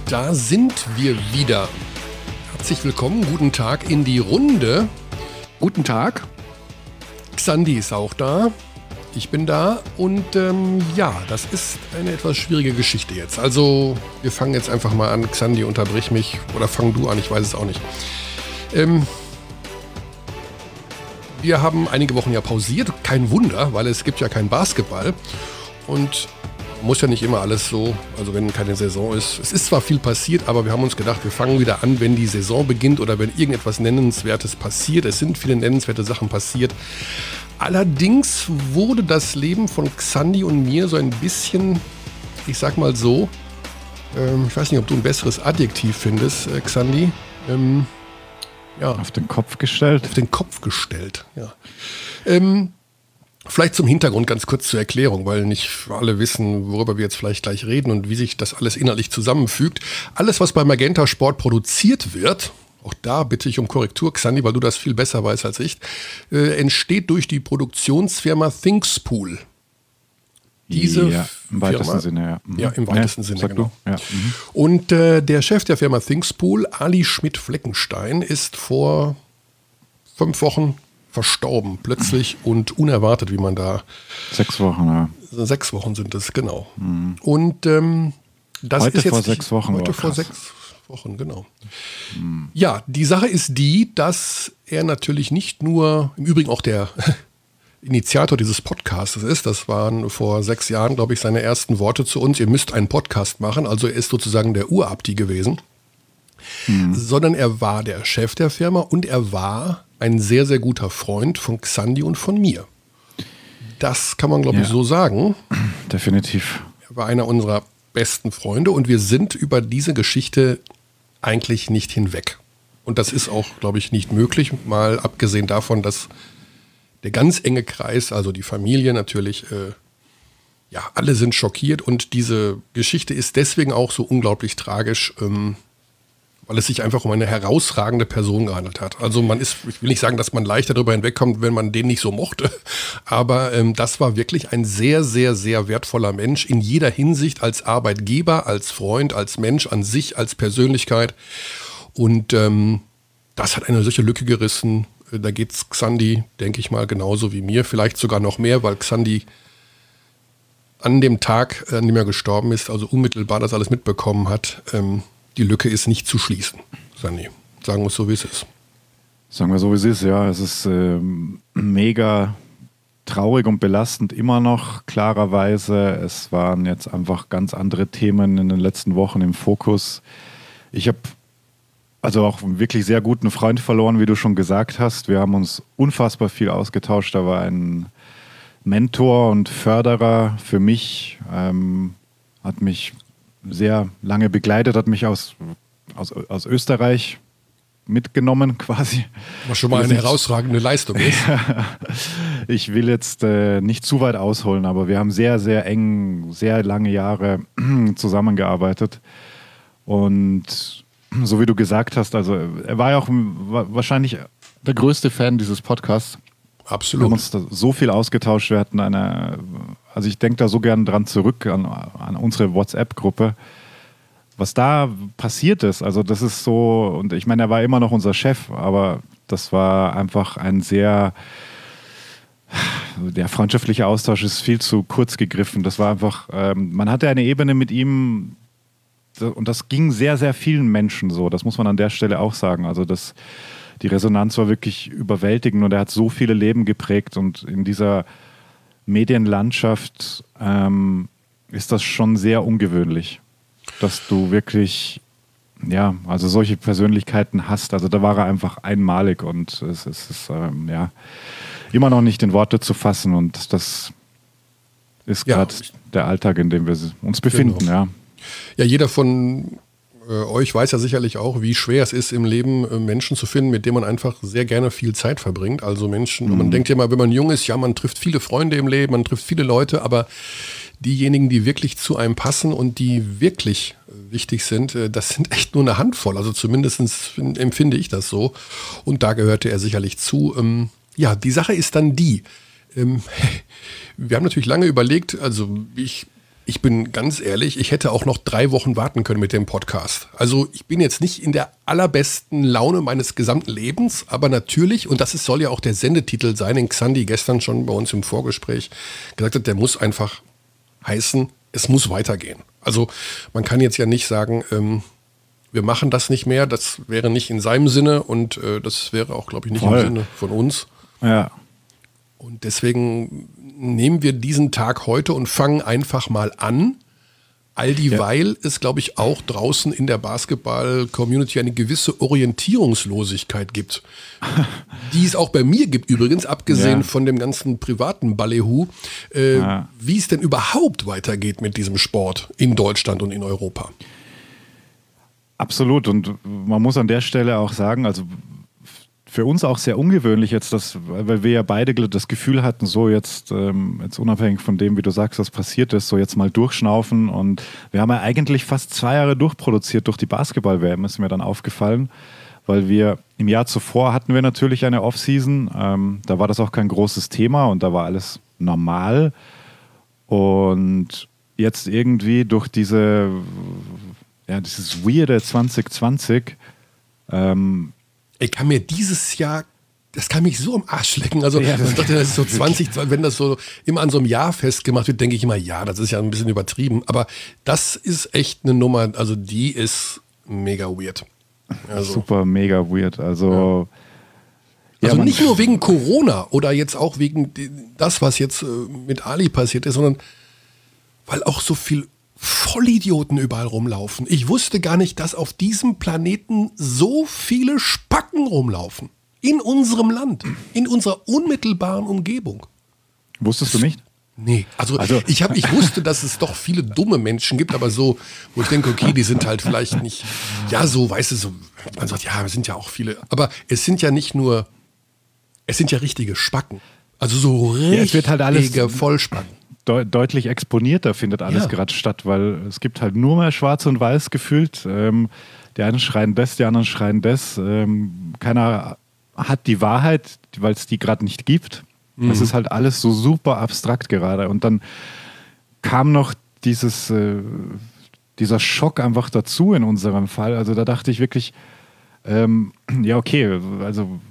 Da sind wir wieder. Herzlich willkommen, guten Tag in die Runde. Guten Tag. Xandi ist auch da. Ich bin da und das ist eine etwas schwierige Geschichte jetzt. Also wir fangen jetzt einfach mal an. Xandi, unterbrich mich oder fang du an, ich weiß es auch nicht. Wir haben einige Wochen ja pausiert, kein Wunder, weil es gibt ja kein Basketball und muss ja nicht immer alles so, also wenn keine Saison ist. Es ist zwar viel passiert, aber wir haben uns gedacht, wir fangen wieder an, wenn die Saison beginnt oder wenn irgendetwas Nennenswertes passiert. Es sind viele nennenswerte Sachen passiert. Allerdings wurde das Leben von Xandi und mir so ein bisschen, ich sag mal so, ich weiß nicht, ob du ein besseres Adjektiv findest, Xandi. Auf den Kopf gestellt? Auf den Kopf gestellt, ja. Vielleicht zum Hintergrund ganz kurz zur Erklärung, weil nicht alle wissen, worüber wir jetzt vielleicht gleich reden und wie sich das alles inhaltlich zusammenfügt. Alles, was bei Magenta Sport produziert wird, auch da bitte ich um Korrektur, Xandi, weil du das viel besser weißt als ich, entsteht durch die Produktionsfirma Thingspool. Diese ja, im weitesten Sinne, ja. Mhm. Ja, im weitesten Sinne, genau. Ja. Mhm. Und der Chef der Firma Thingspool, Ali Schmidt-Fleckenstein, ist vor 5 Wochen verstorben, plötzlich und unerwartet, wie man da... 6 Wochen, ja. 6 Wochen sind es, genau. Mhm. Und das heute ist jetzt... Vor 6 Wochen. Heute vor 6 Wochen, genau. Mhm. Ja, die Sache ist die, dass er natürlich nicht nur, im Übrigen auch der Initiator dieses Podcasts ist, das waren vor 6 Jahren, glaube ich, seine ersten Worte zu uns, ihr müsst einen Podcast machen, also er ist sozusagen der Urabdi gewesen, sondern er war der Chef der Firma und er war ein sehr, sehr guter Freund von Xandi und von mir. Das kann man, glaube ich, so sagen. Definitiv. Er war einer unserer besten Freunde und wir sind über diese Geschichte eigentlich nicht hinweg. Und das ist auch, glaube ich, nicht möglich, mal abgesehen davon, dass der ganz enge Kreis, also die Familie natürlich, alle sind schockiert und diese Geschichte ist deswegen auch so unglaublich tragisch, weil es sich einfach um eine herausragende Person gehandelt hat. Also ich will nicht sagen, dass man leichter darüber hinwegkommt, wenn man den nicht so mochte, aber das war wirklich ein sehr, sehr, sehr wertvoller Mensch in jeder Hinsicht, als Arbeitgeber, als Freund, als Mensch an sich, als Persönlichkeit. Und das hat eine solche Lücke gerissen. Da geht's Xandi, denke ich mal, genauso wie mir, vielleicht sogar noch mehr, weil Xandi an dem Tag, an dem er gestorben ist, also unmittelbar das alles mitbekommen hat, die Lücke ist nicht zu schließen, Xandi. Sagen wir es so, wie es ist. Sagen wir so, wie es ist, ja. Es ist mega traurig und belastend immer noch, klarerweise. Es waren jetzt einfach ganz andere Themen in den letzten Wochen im Fokus. Ich habe also auch einen wirklich sehr guten Freund verloren, wie du schon gesagt hast. Wir haben uns unfassbar viel ausgetauscht. Er war ein Mentor und Förderer für mich, hat mich sehr lange begleitet, hat mich aus Österreich mitgenommen quasi. Was schon mal eine herausragende Leistung ist. Ich will jetzt nicht zu weit ausholen, aber wir haben sehr, sehr eng, sehr lange Jahre zusammengearbeitet. Und so wie du gesagt hast, also er war ja auch wahrscheinlich der größte Fan dieses Podcasts. Absolut. Wir haben uns da so viel ausgetauscht. Wir hatten also ich denke da so gern dran zurück an unsere WhatsApp-Gruppe. Was da passiert ist, also das ist so, und ich meine, er war immer noch unser Chef, aber das war einfach der freundschaftliche Austausch ist viel zu kurz gegriffen. Das war einfach, man hatte eine Ebene mit ihm, und das ging sehr, sehr vielen Menschen so. Das muss man an der Stelle auch sagen. Also die Resonanz war wirklich überwältigend und er hat so viele Leben geprägt und in dieser Medienlandschaft ist das schon sehr ungewöhnlich, dass du wirklich, also solche Persönlichkeiten hast. Also da war er einfach einmalig und es ist immer noch nicht in Worte zu fassen und das ist gerade der Alltag, in dem wir uns befinden, genau. Ja, jeder von euch weiß ja sicherlich auch, wie schwer es ist, im Leben Menschen zu finden, mit denen man einfach sehr gerne viel Zeit verbringt. Also Menschen, man denkt ja mal, wenn man jung ist, man trifft viele Freunde im Leben, man trifft viele Leute, aber diejenigen, die wirklich zu einem passen und die wirklich wichtig sind, das sind echt nur eine Handvoll. Also zumindest empfinde ich das so. Und da gehörte er sicherlich zu. Die Sache ist dann die. Wir haben natürlich lange überlegt, also ich ich bin ganz ehrlich, ich hätte auch noch 3 Wochen warten können mit dem Podcast. Also ich bin jetzt nicht in der allerbesten Laune meines gesamten Lebens, aber natürlich, und das soll ja auch der Sendetitel sein, den Xandi gestern schon bei uns im Vorgespräch gesagt hat, der muss einfach heißen, es muss weitergehen. Also man kann jetzt ja nicht sagen, wir machen das nicht mehr, das wäre nicht in seinem Sinne und das wäre auch, glaube ich, nicht im Sinne von uns. Ja. Und deswegen nehmen wir diesen Tag heute und fangen einfach mal an, all dieweil es, glaube ich, auch draußen in der Basketball-Community eine gewisse Orientierungslosigkeit gibt, die es auch bei mir gibt übrigens, abgesehen von dem ganzen privaten Ballehu, wie es denn überhaupt weitergeht mit diesem Sport in Deutschland und in Europa. Absolut, und man muss an der Stelle auch sagen, also für uns auch sehr ungewöhnlich jetzt, weil wir ja beide das Gefühl hatten, so jetzt unabhängig von dem, wie du sagst, was passiert ist, so jetzt mal durchschnaufen, und wir haben ja eigentlich fast 2 Jahre durchproduziert durch die Basketball-WM, ist mir dann aufgefallen, weil wir im Jahr zuvor hatten wir natürlich eine Off-Season, da war das auch kein großes Thema und da war alles normal, und jetzt irgendwie durch dieses weirde 2020 ich kann mir dieses Jahr, das kann mich so am Arsch lecken. Also man sagt ja, das ist so 20, wenn das so immer an so einem Jahr festgemacht wird, denke ich immer, ja, das ist ja ein bisschen übertrieben. Aber das ist echt eine Nummer, also die ist mega weird. Also, super mega weird. Also nicht nur wegen Corona oder jetzt auch wegen das, was jetzt mit Ali passiert ist, sondern weil auch so viel Vollidioten überall rumlaufen. Ich wusste gar nicht, dass auf diesem Planeten so viele Spacken rumlaufen. In unserem Land, in unserer unmittelbaren Umgebung. Wusstest du nicht? Nee, also ich wusste, dass es doch viele dumme Menschen gibt, aber so, wo ich denke, okay, die sind halt vielleicht nicht, ja so, weißt du, so, man sagt, ja, es sind ja auch viele, aber es sind ja nicht nur, es sind ja richtige Spacken. Also so richtige es wird halt alles Vollspacken. Deutlich exponierter findet alles gerade statt, weil es gibt halt nur mehr Schwarz und Weiß gefühlt. Die einen schreien das, die anderen schreien das. Keiner hat die Wahrheit, weil es die gerade nicht gibt. Es ist halt alles so super abstrakt gerade. Und dann kam noch dieser Schock einfach dazu in unserem Fall. Also da dachte ich wirklich, ja okay, also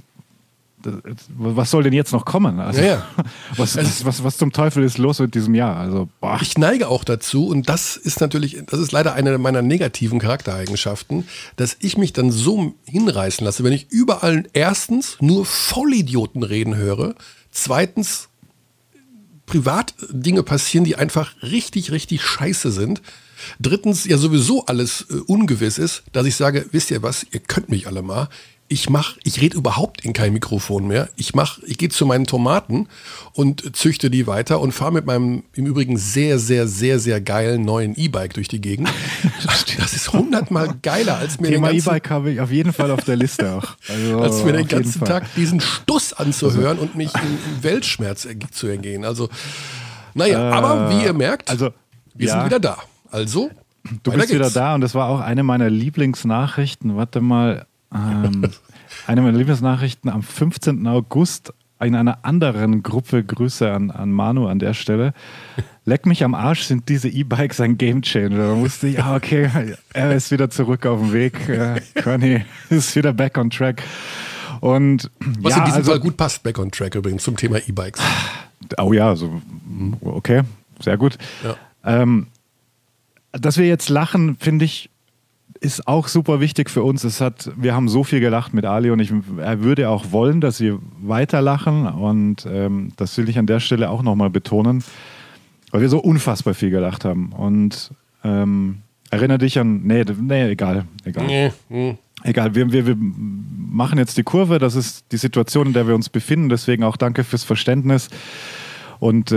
was soll denn jetzt noch kommen? Also, was zum Teufel ist los mit diesem Jahr? Also, ich neige auch dazu, und das ist leider eine meiner negativen Charaktereigenschaften, dass ich mich dann so hinreißen lasse, wenn ich überall erstens nur Vollidioten reden höre, zweitens privat Dinge passieren, die einfach richtig, richtig scheiße sind, drittens ja sowieso alles ungewiss ist, dass ich sage, wisst ihr was, ihr könnt mich alle mal. Ich rede überhaupt in kein Mikrofon mehr. Ich gehe zu meinen Tomaten und züchte die weiter und fahre mit meinem im Übrigen sehr, sehr, sehr, sehr geilen neuen E-Bike durch die Gegend. Das ist 100-mal geiler, als mir Thema E-Bike habe ich auf jeden Fall auf der Liste auch. Also, als mir den ganzen Tag diesen Stuss anzuhören und mich in Weltschmerz zu ergehen. Also, naja, aber wie ihr merkt, wir sind wieder da. Also, du bist wieder da, und das war auch eine meiner Lieblingsnachrichten. Warte mal. Eine meiner Lieblingsnachrichten am 15. August in einer anderen Gruppe, Grüße an Manu an der Stelle. Leck mich am Arsch, sind diese E-Bikes ein Gamechanger. Da musste ich, okay, er ist wieder zurück auf dem Weg. Conny ist wieder back on track. Und was in diesem Fall gut passt, back on track übrigens, zum Thema E-Bikes. Oh ja, okay, sehr gut. Ja. Dass wir jetzt lachen, finde ich, ist auch super wichtig für uns. Wir haben so viel gelacht mit Ali, und er würde auch wollen, dass wir weiter lachen, und das will ich an der Stelle auch nochmal betonen, weil wir so unfassbar viel gelacht haben. Und erinnere dich an, egal. Egal, wir machen jetzt die Kurve, das ist die Situation, in der wir uns befinden, deswegen auch danke fürs Verständnis, und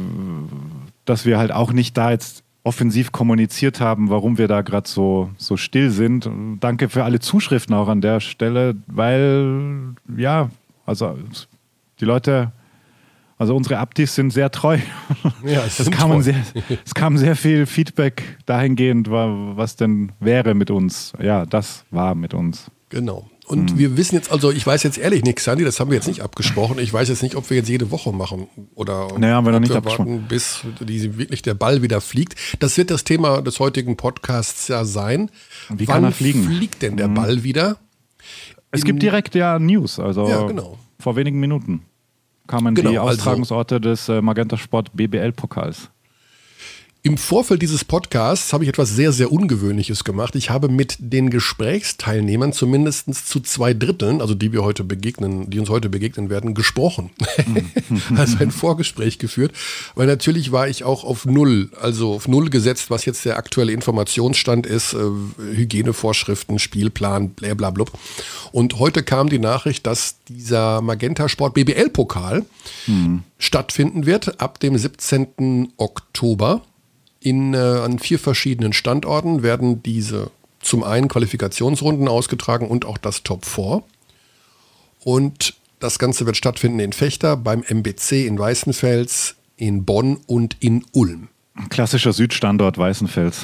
dass wir halt auch nicht da jetzt offensiv kommuniziert haben, warum wir da gerade so still sind. Und danke für alle Zuschriften auch an der Stelle, weil, ja, also die Leute, also unsere Abdis sind sehr treu. Ja, es kam sehr viel Feedback dahingehend, was denn wäre mit uns. Ja, das war mit uns. Genau. Und wir wissen jetzt, also ich weiß jetzt ehrlich nichts, Sandy, das haben wir jetzt nicht abgesprochen. Ich weiß jetzt nicht, ob wir jetzt jede Woche machen oder haben wir noch nicht warten, bis wirklich der Ball wieder fliegt. Das wird das Thema des heutigen Podcasts ja sein. Wie kann er fliegen? Wann fliegt denn der Ball wieder? Es gibt direkt News, also genau. Vor wenigen Minuten kamen die Austragungsorte des Magenta Sport BBL-Pokals. Im Vorfeld dieses Podcasts habe ich etwas sehr, sehr Ungewöhnliches gemacht. Ich habe mit den Gesprächsteilnehmern zumindest zu 2/3, also die uns heute begegnen werden, gesprochen. Also ein Vorgespräch geführt, weil natürlich war ich auch auf Null gesetzt, was jetzt der aktuelle Informationsstand ist, Hygienevorschriften, Spielplan, blablabla. Und heute kam die Nachricht, dass dieser Magenta Sport BBL-Pokal stattfinden wird ab dem 17. Oktober. An 4 verschiedenen Standorten werden diese zum einen Qualifikationsrunden ausgetragen und auch das Top 4. Und das Ganze wird stattfinden in Vechta, beim MBC in Weißenfels, in Bonn und in Ulm. Klassischer Südstandort Weißenfels.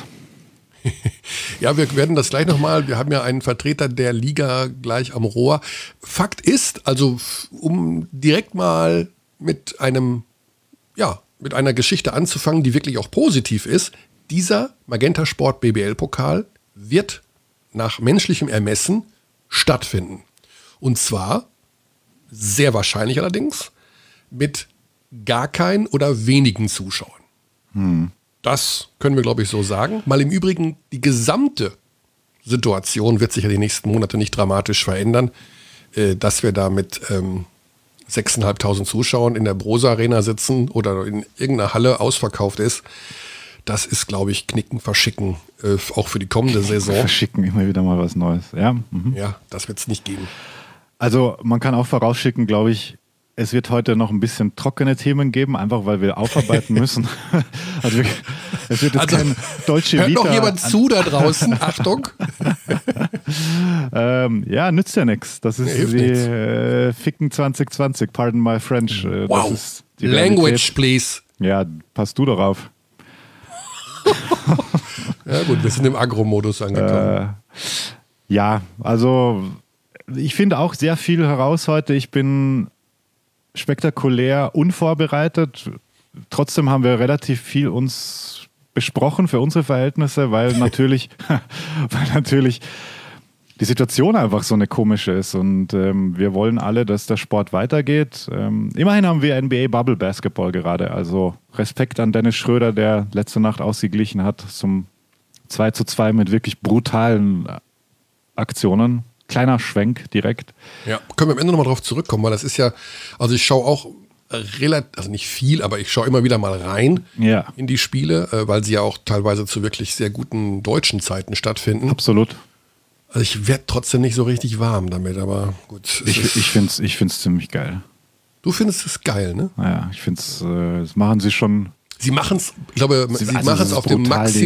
Ja, wir werden das gleich nochmal, wir haben ja einen Vertreter der Liga gleich am Rohr. Fakt ist, also um direkt mal mit einer Geschichte anzufangen, die wirklich auch positiv ist, dieser Magenta Sport BBL-Pokal wird nach menschlichem Ermessen stattfinden. Und zwar, sehr wahrscheinlich allerdings, mit gar keinen oder wenigen Zuschauern. Das können wir, glaube ich, so sagen. Mal im Übrigen, die gesamte Situation wird sich ja die nächsten Monate nicht dramatisch verändern, dass wir da mit 6.500 Zuschauern in der Brosa Arena sitzen oder in irgendeiner Halle ausverkauft ist. Das ist, glaube ich, Knicken, Verschicken, auch für die kommende Saison. Verschicken, immer wieder mal was Neues. Ja, ja, das wird es nicht geben. Also man kann auch vorausschicken, glaube ich, es wird heute noch ein bisschen trockene Themen geben, einfach weil wir aufarbeiten müssen. Also es wird jetzt kein Dolce Vita. Hört noch jemand zu da draußen? Achtung! Nützt ja nichts. Das ist die Ficken 2020, pardon my French. Wow, das ist die Language, please. Ja, passt du darauf. Ja gut, wir sind im Agro-Modus angekommen. Ja, also ich finde auch sehr viel heraus heute. Ich bin spektakulär unvorbereitet. Trotzdem haben wir relativ viel uns besprochen für unsere Verhältnisse, weil natürlich die Situation einfach so eine komische ist und wir wollen alle, dass der Sport weitergeht. Immerhin haben wir NBA Bubble Basketball gerade, also Respekt an Dennis Schröder, der letzte Nacht ausgeglichen hat zum 2:2 mit wirklich brutalen Aktionen. Kleiner Schwenk direkt. Ja, können wir am Ende nochmal drauf zurückkommen, weil das ist ja, also ich schaue auch also nicht viel, aber ich schaue immer wieder mal rein in die Spiele, weil sie ja auch teilweise zu wirklich sehr guten deutschen Zeiten stattfinden. Absolut. Also ich werde trotzdem nicht so richtig warm damit, aber gut. Ich find's ziemlich geil. Du findest es geil, ne? Ja, ich finde es, das machen sie schon. Sie machen es, ich glaube, sie machen es auf dem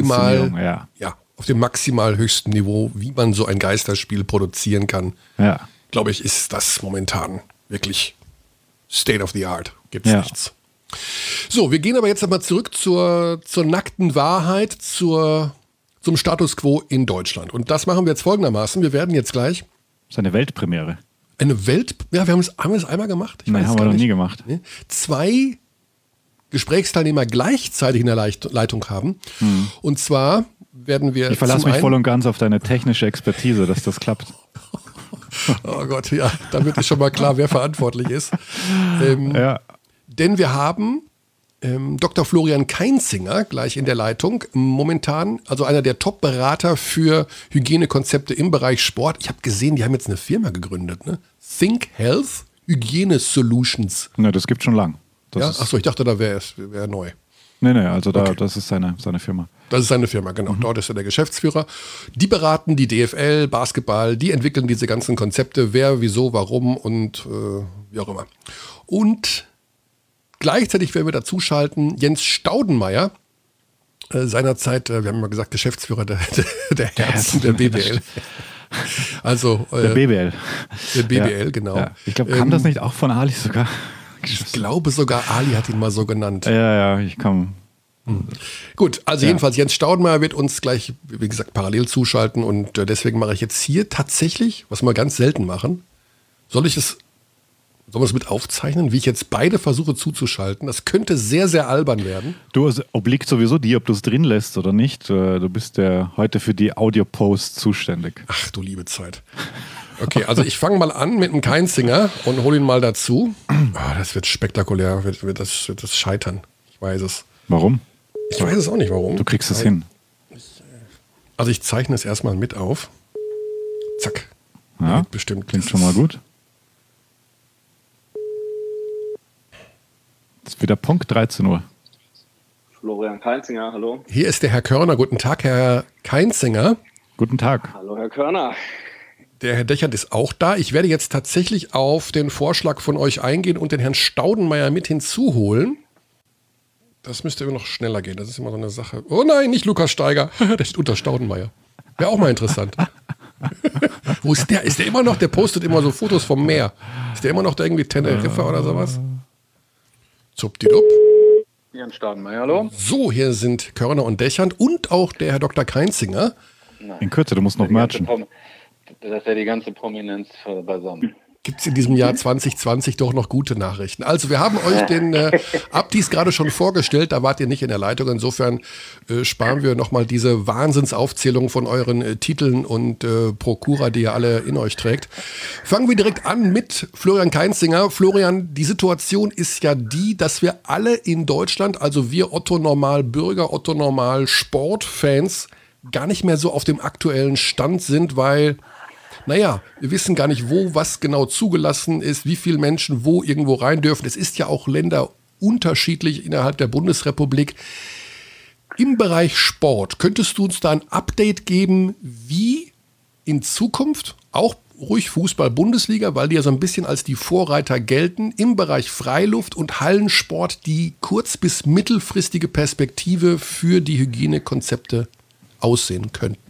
auf dem maximal höchsten Niveau, wie man so ein Geisterspiel produzieren kann. Ja. Glaube ich, ist das momentan wirklich State of the Art. Gibt's nichts. So, wir gehen aber jetzt einmal zurück zur nackten Wahrheit, zum Status quo in Deutschland. Und das machen wir jetzt folgendermaßen. Wir werden jetzt gleich. Das ist eine Weltpremiere. Wir haben es einmal gemacht? Nein, haben wir noch nie gemacht. 2 Gesprächsteilnehmer gleichzeitig in der Leitung haben. Und zwar werden wir. Ich verlasse mich voll und ganz auf deine technische Expertise, dass das klappt. Oh Gott, ja, damit ist schon mal klar, wer verantwortlich ist. Denn wir haben Dr. Florian Keinzinger gleich in der Leitung, momentan, also einer der Top-Berater für Hygienekonzepte im Bereich Sport. Ich habe gesehen, die haben jetzt eine Firma gegründet, ne? Think Health Hygiene Solutions. Ne, das gibt schon lang. Achso, ich dachte, da wäre neu. Nee, also das ist seine Firma. Das ist seine Firma, genau. Dort ist er der Geschäftsführer. Die beraten die DFL, Basketball, die entwickeln diese ganzen Konzepte, wer, wieso, warum und wie auch immer. Und gleichzeitig werden wir dazu schalten Jens Staudenmeier, seinerzeit, wir haben immer gesagt, Geschäftsführer der Herzen der BBL. Also der BBL. Der BBL, genau. Ja. Ich glaube, kam das nicht auch von Ali sogar? Ich glaube sogar, Ali hat ihn mal so genannt. Ja, ich kann. Gut, also jedenfalls Jens Staudenmeier wird uns gleich, wie gesagt, parallel zuschalten und deswegen mache ich jetzt hier tatsächlich, was wir ganz selten machen, sollen wir es mit aufzeichnen, wie ich jetzt beide versuche zuzuschalten? Das könnte sehr, sehr albern werden. Du, es obliegt sowieso dir, ob du es drin lässt oder nicht. Du bist ja heute für die Audio-Post zuständig. Ach du liebe Zeit. Okay, also ich fange mal an mit einem Keinzinger und hole ihn mal dazu. Oh, das wird spektakulär, wird das scheitern. Ich weiß es. Warum? Ich weiß es auch nicht, warum. Du kriegst es hin. Also ich zeichne es erstmal mit auf. Zack. Ja, bestimmt. klingt schon mal gut. Das ist wieder Punkt 13 Uhr. Florian Keinzinger, hallo. Hier ist der Herr Körner. Guten Tag, Herr Keinzinger. Guten Tag. Hallo, Herr Körner. Der Herr Dechert ist auch da. Ich werde jetzt tatsächlich auf den Vorschlag von euch eingehen und den Herrn Staudenmeier mit hinzuholen. Das müsste immer noch schneller gehen. Das ist immer so eine Sache. Oh nein, nicht Lukas Steiger. Der steht unter Staudenmeier. Wäre auch mal interessant. Wo ist der? Ist der immer noch? Der postet immer so Fotos vom Meer. Ist der immer noch da irgendwie Teneriffa oder sowas? Zupdidup. Jens Staudenmeier, hallo. So, hier sind Körner und Dechant und auch der Herr Dr. Keinzinger. In Kürze, du musst noch merchen. Das ist ja die ganze Prominenz beisammen. Gibt es in diesem Jahr 2020 doch noch gute Nachrichten. Also wir haben euch den Abdis gerade schon vorgestellt, da wart ihr nicht in der Leitung. Insofern sparen wir nochmal diese Wahnsinnsaufzählung von euren Titeln und Prokura, die ihr alle in euch trägt. Fangen wir direkt an mit Florian Keinzinger. Florian, die Situation ist ja die, dass wir alle in Deutschland, also wir Otto-Normal-Bürger, Otto-Normal-Sportfans, gar nicht mehr so auf dem aktuellen Stand sind, weil... Naja, wir wissen gar nicht, wo was genau zugelassen ist, wie viele Menschen wo irgendwo rein dürfen. Es ist ja auch länderunterschiedlich innerhalb der Bundesrepublik. Im Bereich Sport, könntest du uns da ein Update geben, wie in Zukunft, auch ruhig Fußball-Bundesliga, weil die ja so ein bisschen als die Vorreiter gelten, im Bereich Freiluft- und Hallensport die kurz- bis mittelfristige Perspektive für die Hygienekonzepte aussehen könnten?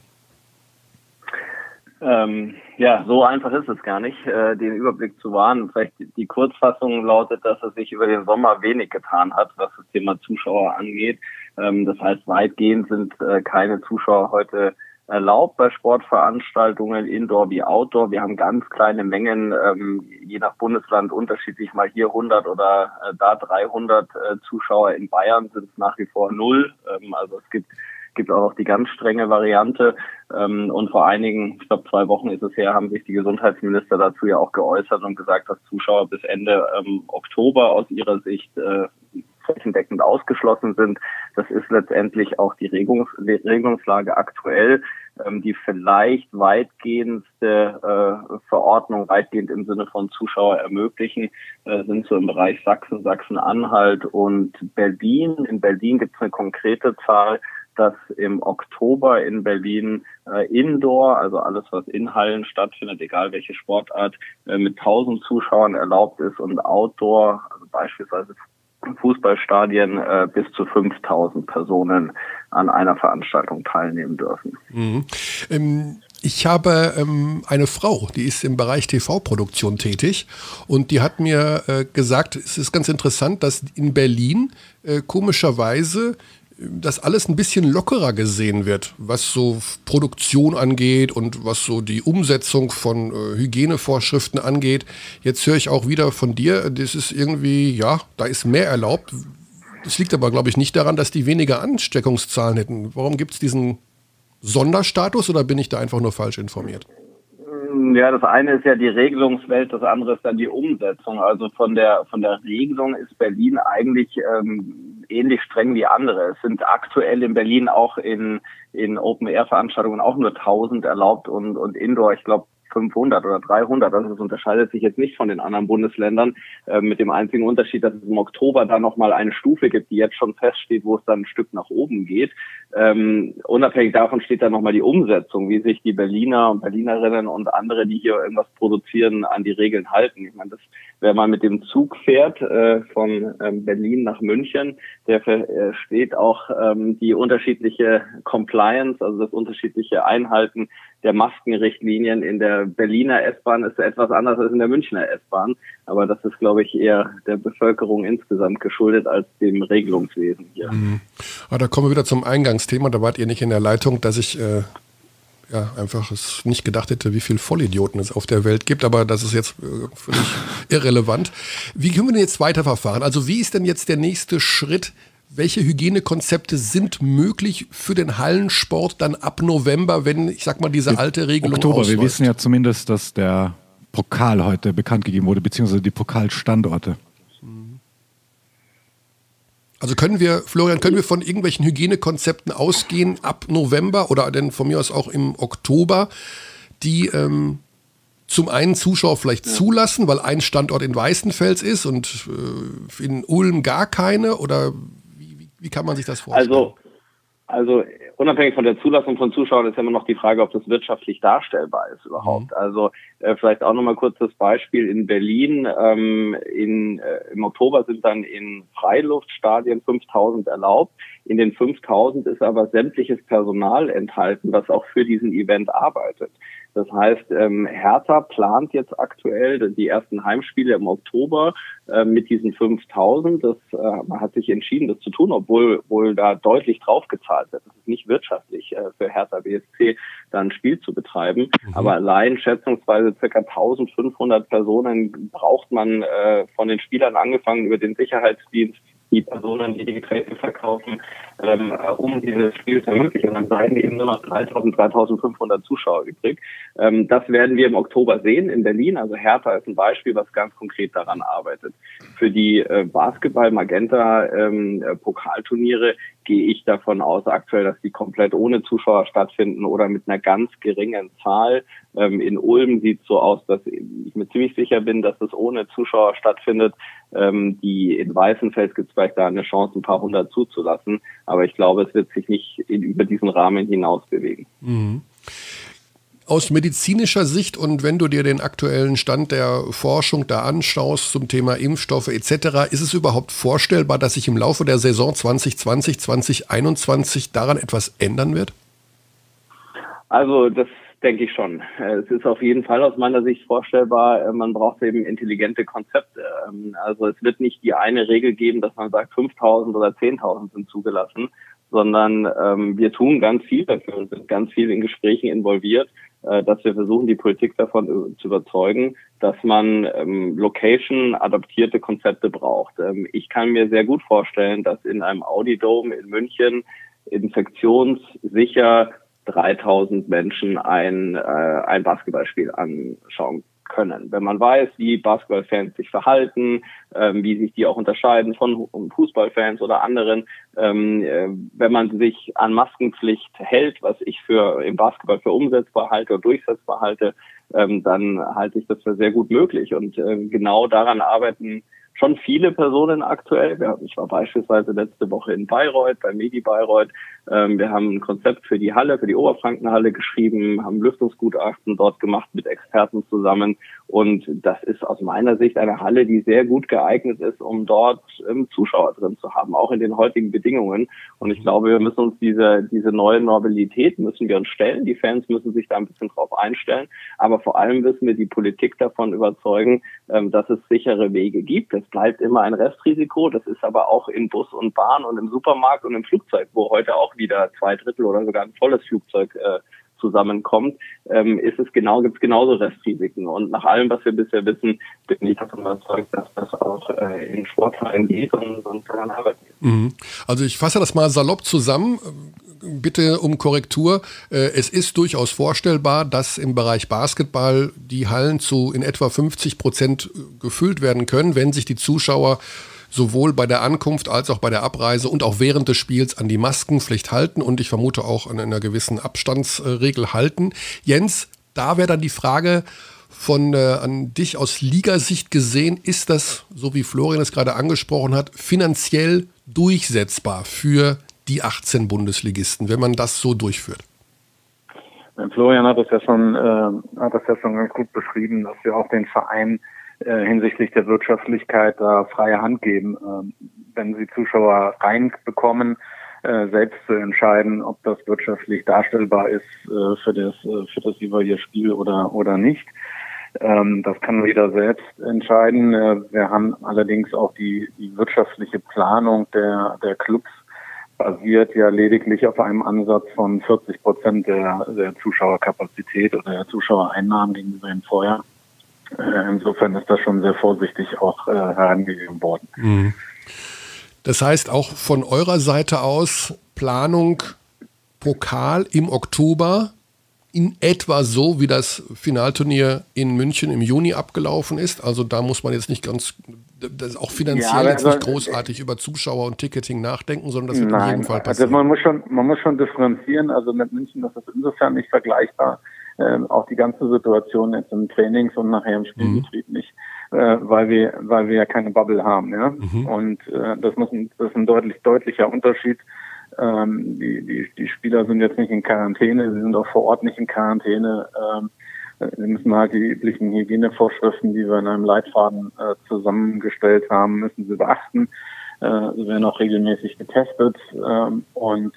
Ja, so einfach ist es gar nicht, den Überblick zu wahren. Vielleicht die Kurzfassung lautet, dass es sich über den Sommer wenig getan hat, was das Thema Zuschauer angeht. Das heißt, weitgehend sind keine Zuschauer heute erlaubt bei Sportveranstaltungen, Indoor wie Outdoor. Wir haben ganz kleine Mengen, je nach Bundesland unterschiedlich, mal hier 100 oder da 300 Zuschauer. In Bayern sind es nach wie vor 0. Also es gibt auch noch die ganz strenge Variante. Und vor einigen, ich glaube 2 Wochen ist es her, haben sich die Gesundheitsminister dazu ja auch geäußert und gesagt, dass Zuschauer bis Ende Oktober aus ihrer Sicht flächendeckend ausgeschlossen sind. Das ist letztendlich auch die Regelungslage aktuell. Die vielleicht weitgehendste Verordnung, weitgehend im Sinne von Zuschauer ermöglichen, sind so im Bereich Sachsen, Sachsen-Anhalt und Berlin. In Berlin gibt es eine konkrete Zahl, dass im Oktober in Berlin Indoor, also alles, was in Hallen stattfindet, egal welche Sportart, mit 1000 Zuschauern erlaubt ist und Outdoor, also beispielsweise Fußballstadien, bis zu 5000 Personen an einer Veranstaltung teilnehmen dürfen. Ich habe eine Frau, die ist im Bereich TV-Produktion tätig und die hat mir gesagt, es ist ganz interessant, dass in Berlin komischerweise das alles ein bisschen lockerer gesehen wird, was so Produktion angeht und was so die Umsetzung von Hygienevorschriften angeht. Jetzt höre ich auch wieder von dir, das ist irgendwie, ja, da ist mehr erlaubt. Das liegt aber, glaube ich, nicht daran, dass die weniger Ansteckungszahlen hätten. Warum gibt es diesen Sonderstatus oder bin ich da einfach nur falsch informiert? Ja, das eine ist ja die Regelungswelt, das andere ist dann die Umsetzung. Also von der Regelung ist Berlin eigentlich ähnlich streng wie andere. Es sind aktuell in Berlin auch in Open-Air-Veranstaltungen auch nur 1000 erlaubt und Indoor, ich glaube, 500 oder 300. Also das unterscheidet sich jetzt nicht von den anderen Bundesländern, mit dem einzigen Unterschied, dass es im Oktober da nochmal eine Stufe gibt, die jetzt schon feststeht, wo es dann ein Stück nach oben geht. Unabhängig davon steht dann nochmal die Umsetzung, wie sich die Berliner und Berlinerinnen und andere, die hier irgendwas produzieren, an die Regeln halten. Ich meine, wer mal mit dem Zug fährt von Berlin nach München, der versteht auch die unterschiedliche Compliance, also das unterschiedliche Einhalten der Maskenrichtlinien in der der Berliner S-Bahn ist etwas anders als in der Münchner S-Bahn. Aber das ist, glaube ich, eher der Bevölkerung insgesamt geschuldet als dem Regelungswesen hier. Aber da kommen wir wieder zum Eingangsthema. Da wart ihr nicht in der Leitung, dass ich einfach es nicht gedacht hätte, wie viele Vollidioten es auf der Welt gibt. Aber das ist jetzt völlig irrelevant. Wie können wir denn jetzt weiterverfahren? Also wie ist denn jetzt der nächste Schritt? Welche Hygienekonzepte sind möglich für den Hallensport dann ab November, wenn, ich sag mal, diese alte Regelung Oktober, ausläuft? wir wissen ja zumindest, dass der Pokal heute bekannt gegeben wurde, beziehungsweise die Pokalstandorte. Also Florian, können wir von irgendwelchen Hygienekonzepten ausgehen ab November oder denn von mir aus auch im Oktober, die zum einen Zuschauer vielleicht zulassen, weil ein Standort in Weißenfels ist und in Ulm gar keine, oder wie kann man sich das vorstellen? Also unabhängig von der Zulassung von Zuschauern ist ja immer noch die Frage, ob das wirtschaftlich darstellbar ist überhaupt. Also vielleicht auch nochmal kurz das Beispiel in Berlin. Im Oktober sind dann in Freiluftstadien 5.000 erlaubt. In den 5.000 ist aber sämtliches Personal enthalten, was auch für diesen Event arbeitet. Das heißt, Hertha plant jetzt aktuell die ersten Heimspiele im Oktober mit diesen 5.000. Man hat sich entschieden, das zu tun, obwohl da deutlich drauf gezahlt wird. Es ist nicht wirtschaftlich für Hertha BSC, da ein Spiel zu betreiben. Aber allein schätzungsweise ca. 1.500 Personen braucht man von den Spielern angefangen über den Sicherheitsdienst, die Personen, die Getränke verkaufen, um dieses Spiel zu ermöglichen. Und dann bleiben eben nur noch 3.500 Zuschauer übrig. Das werden wir im Oktober sehen in Berlin. Also Hertha ist ein Beispiel, was ganz konkret daran arbeitet. Für die Basketball-Magenta-Pokalturniere gehe ich davon aus aktuell, dass die komplett ohne Zuschauer stattfinden oder mit einer ganz geringen Zahl. In Ulm sieht es so aus, dass ich mir ziemlich sicher bin, dass es ohne Zuschauer stattfindet. Die in Weißenfels gibt es vielleicht da eine Chance, ein paar hundert zuzulassen. Aber ich glaube, es wird sich nicht über diesen Rahmen hinaus bewegen. Mhm. Aus medizinischer Sicht und wenn du dir den aktuellen Stand der Forschung da anschaust zum Thema Impfstoffe etc., ist es überhaupt vorstellbar, dass sich im Laufe der Saison 2020, 2021 daran etwas ändern wird? Also das denke ich schon. Es ist auf jeden Fall aus meiner Sicht vorstellbar. Man braucht eben intelligente Konzepte. Also es wird nicht die eine Regel geben, dass man sagt 5.000 oder 10.000 sind zugelassen, sondern wir tun ganz viel dafür und sind ganz viel in Gesprächen involviert, dass wir versuchen, die Politik davon zu überzeugen, dass man location-adaptierte Konzepte braucht. Ich kann mir sehr gut vorstellen, dass in einem Audi Dome in München infektionssicher 3.000 Menschen ein Basketballspiel anschauen können. Wenn man weiß, wie Basketballfans sich verhalten, wie sich die auch unterscheiden von Fußballfans oder anderen, wenn man sich an Maskenpflicht hält, was ich im Basketball für umsetzbar halte oder durchsetzbar halte, dann halte ich das für sehr gut möglich. Und genau daran arbeiten schon viele Personen aktuell. Ich war beispielsweise letzte Woche in Bayreuth, bei Medi Bayreuth. Wir haben ein Konzept für die Halle, für die Oberfrankenhalle geschrieben, haben Lüftungsgutachten dort gemacht mit Experten zusammen. Und das ist aus meiner Sicht eine Halle, die sehr gut geeignet ist, um dort Zuschauer drin zu haben, auch in den heutigen Bedingungen. Und ich glaube, wir müssen uns diese neue Normalität müssen wir uns stellen. Die Fans müssen sich da ein bisschen drauf einstellen. Aber vor allem müssen wir die Politik davon überzeugen, dass es sichere Wege gibt. Es bleibt immer ein Restrisiko. Das ist aber auch in Bus und Bahn und im Supermarkt und im Flugzeug, wo heute auch wieder 2/3 oder sogar ein volles Flugzeug zusammenkommt, gibt es genauso Restrisiken. Und nach allem, was wir bisher wissen, bin ich davon überzeugt, dass das auch in Sporthallen geht und daran arbeiten. Also ich fasse das mal salopp zusammen. Bitte um Korrektur. Es ist durchaus vorstellbar, dass im Bereich Basketball die Hallen zu in etwa 50% gefüllt werden können, wenn sich die Zuschauer sowohl bei der Ankunft als auch bei der Abreise und auch während des Spiels an die Maskenpflicht halten und ich vermute auch an einer gewissen Abstandsregel halten. Jens, da wäre dann die Frage an dich aus Ligasicht gesehen, ist das, so wie Florian es gerade angesprochen hat, finanziell durchsetzbar für die 18 Bundesligisten, wenn man das so durchführt? Florian hat das ja schon ganz gut beschrieben, dass wir auch den Verein hinsichtlich der Wirtschaftlichkeit da freie Hand geben. Wenn sie Zuschauer reinbekommen, selbst zu entscheiden, ob das wirtschaftlich darstellbar ist für das jeweilige Spiel oder nicht. Das kann jeder selbst entscheiden. Wir haben allerdings auch die wirtschaftliche Planung der Clubs basiert ja lediglich auf einem Ansatz von 40% der Zuschauerkapazität oder der Zuschauereinnahmen gegenüber dem Vorjahr. Insofern ist das schon sehr vorsichtig auch herangegeben worden. Mhm. Das heißt auch von eurer Seite aus Planung Pokal im Oktober in etwa so, wie das Finalturnier in München im Juni abgelaufen ist. Also da muss man jetzt nicht das auch finanziell jetzt nicht großartig über Zuschauer und Ticketing nachdenken, sondern das wird in jedem Fall passieren. Also man muss schon differenzieren. Also mit München ist das insofern nicht vergleichbar. Auch die ganze Situation jetzt im Trainings- und nachher im Spielbetrieb nicht, weil wir ja keine Bubble haben. Ja? Und das ist ein deutlicher Unterschied. Die Spieler sind jetzt nicht in Quarantäne, sie sind auch vor Ort nicht in Quarantäne. Sie müssen halt die üblichen Hygienevorschriften, die wir in einem Leitfaden zusammengestellt haben, müssen sie beachten. Sie werden auch regelmäßig getestet und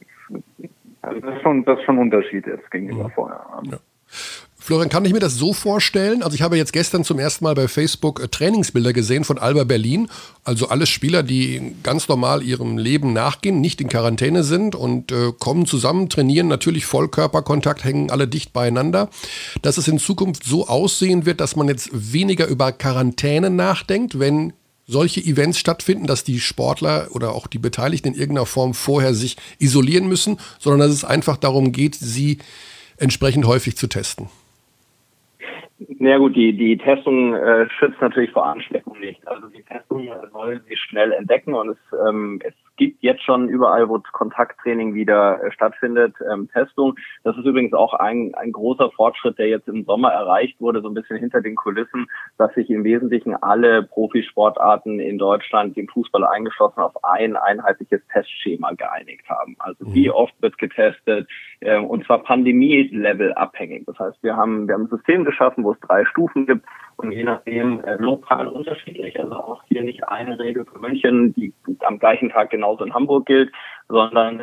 also das ist schon ein Unterschied jetzt gegenüber vorher. Ja. Florian, kann ich mir das so vorstellen? Also ich habe jetzt gestern zum ersten Mal bei Facebook Trainingsbilder gesehen von Alba Berlin. Also alle Spieler, die ganz normal ihrem Leben nachgehen, nicht in Quarantäne sind und kommen zusammen, trainieren, natürlich Vollkörperkontakt, hängen alle dicht beieinander. Dass es in Zukunft so aussehen wird, dass man jetzt weniger über Quarantäne nachdenkt, wenn solche Events stattfinden, dass die Sportler oder auch die Beteiligten in irgendeiner Form vorher sich isolieren müssen, sondern dass es einfach darum geht, sie entsprechend häufig zu testen. Na gut, die Testung schützt natürlich vor Ansteckung nicht. Also die Testung soll sie schnell entdecken und es gibt jetzt schon überall, wo Kontakttraining wieder stattfindet, Testung. Das ist übrigens auch ein großer Fortschritt, der jetzt im Sommer erreicht wurde, so ein bisschen hinter den Kulissen, dass sich im Wesentlichen alle Profisportarten in Deutschland, dem Fußball eingeschlossen, auf ein einheitliches Testschema geeinigt haben. Also wie oft wird getestet, und zwar Pandemie-Level abhängig. Das heißt, wir haben ein System geschaffen, wo es 3 Stufen gibt und je nachdem lokal unterschiedlich. Also auch hier nicht eine Regel für München, die am gleichen Tag genauso in Hamburg gilt, sondern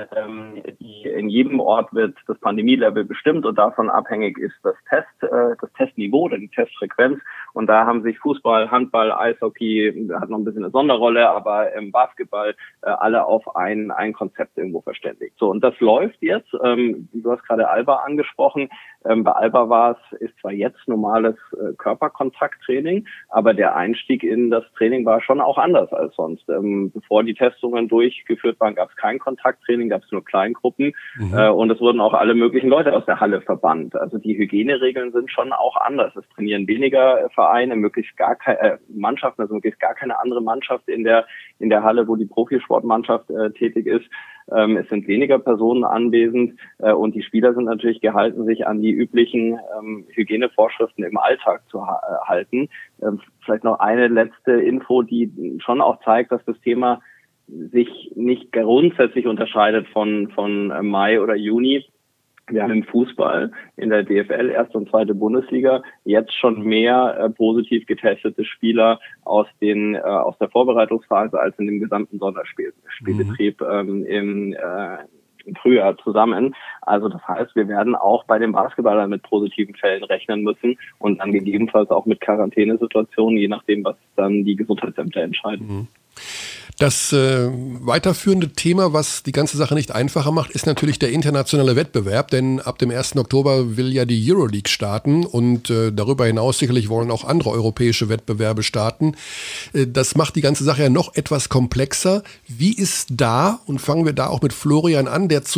in jedem Ort wird das Pandemie-Level bestimmt und davon abhängig ist das Testniveau oder die Testfrequenz. Und da haben sich Fußball, Handball, Eishockey, hat noch ein bisschen eine Sonderrolle, aber Basketball alle auf ein Konzept irgendwo verständigt. So, und das läuft jetzt. Du hast gerade Alba angesprochen. Bei Alba ist zwar jetzt normales Körperkontakttraining, aber der Einstieg in das Training war schon auch anders als sonst. Bevor die Testungen durchgeführt waren, gab es kein Kontakttraining, gab es nur Kleingruppen und es wurden auch alle möglichen Leute aus der Halle verbannt. Also die Hygieneregeln sind schon auch anders. Es trainieren weniger Vereine, möglichst gar keine Mannschaften, also möglichst gar keine andere Mannschaft in der Halle, wo die Profisportmannschaft tätig ist. Es sind weniger Personen anwesend und die Spieler sind natürlich gehalten, sich an die üblichen Hygienevorschriften im Alltag zu halten. Vielleicht noch eine letzte Info, die schon auch zeigt, dass das Thema sich nicht grundsätzlich unterscheidet von Mai oder Juni. Wir haben im Fußball in der DFL, erste und zweite Bundesliga, jetzt schon mehr positiv getestete Spieler aus der Vorbereitungsphase als in dem gesamten Sonderspielbetrieb im Frühjahr zusammen. Also das heißt, wir werden auch bei den Basketballern mit positiven Fällen rechnen müssen und dann gegebenenfalls auch mit Quarantänesituationen, je nachdem, was dann die Gesundheitsämter entscheiden. Das weiterführende Thema, was die ganze Sache nicht einfacher macht, ist natürlich der internationale Wettbewerb, denn ab dem 1. Oktober will ja die Euroleague starten und darüber hinaus sicherlich wollen auch andere europäische Wettbewerbe starten. Das macht die ganze Sache ja noch etwas komplexer. Wie ist da, und fangen wir da auch mit Florian an, die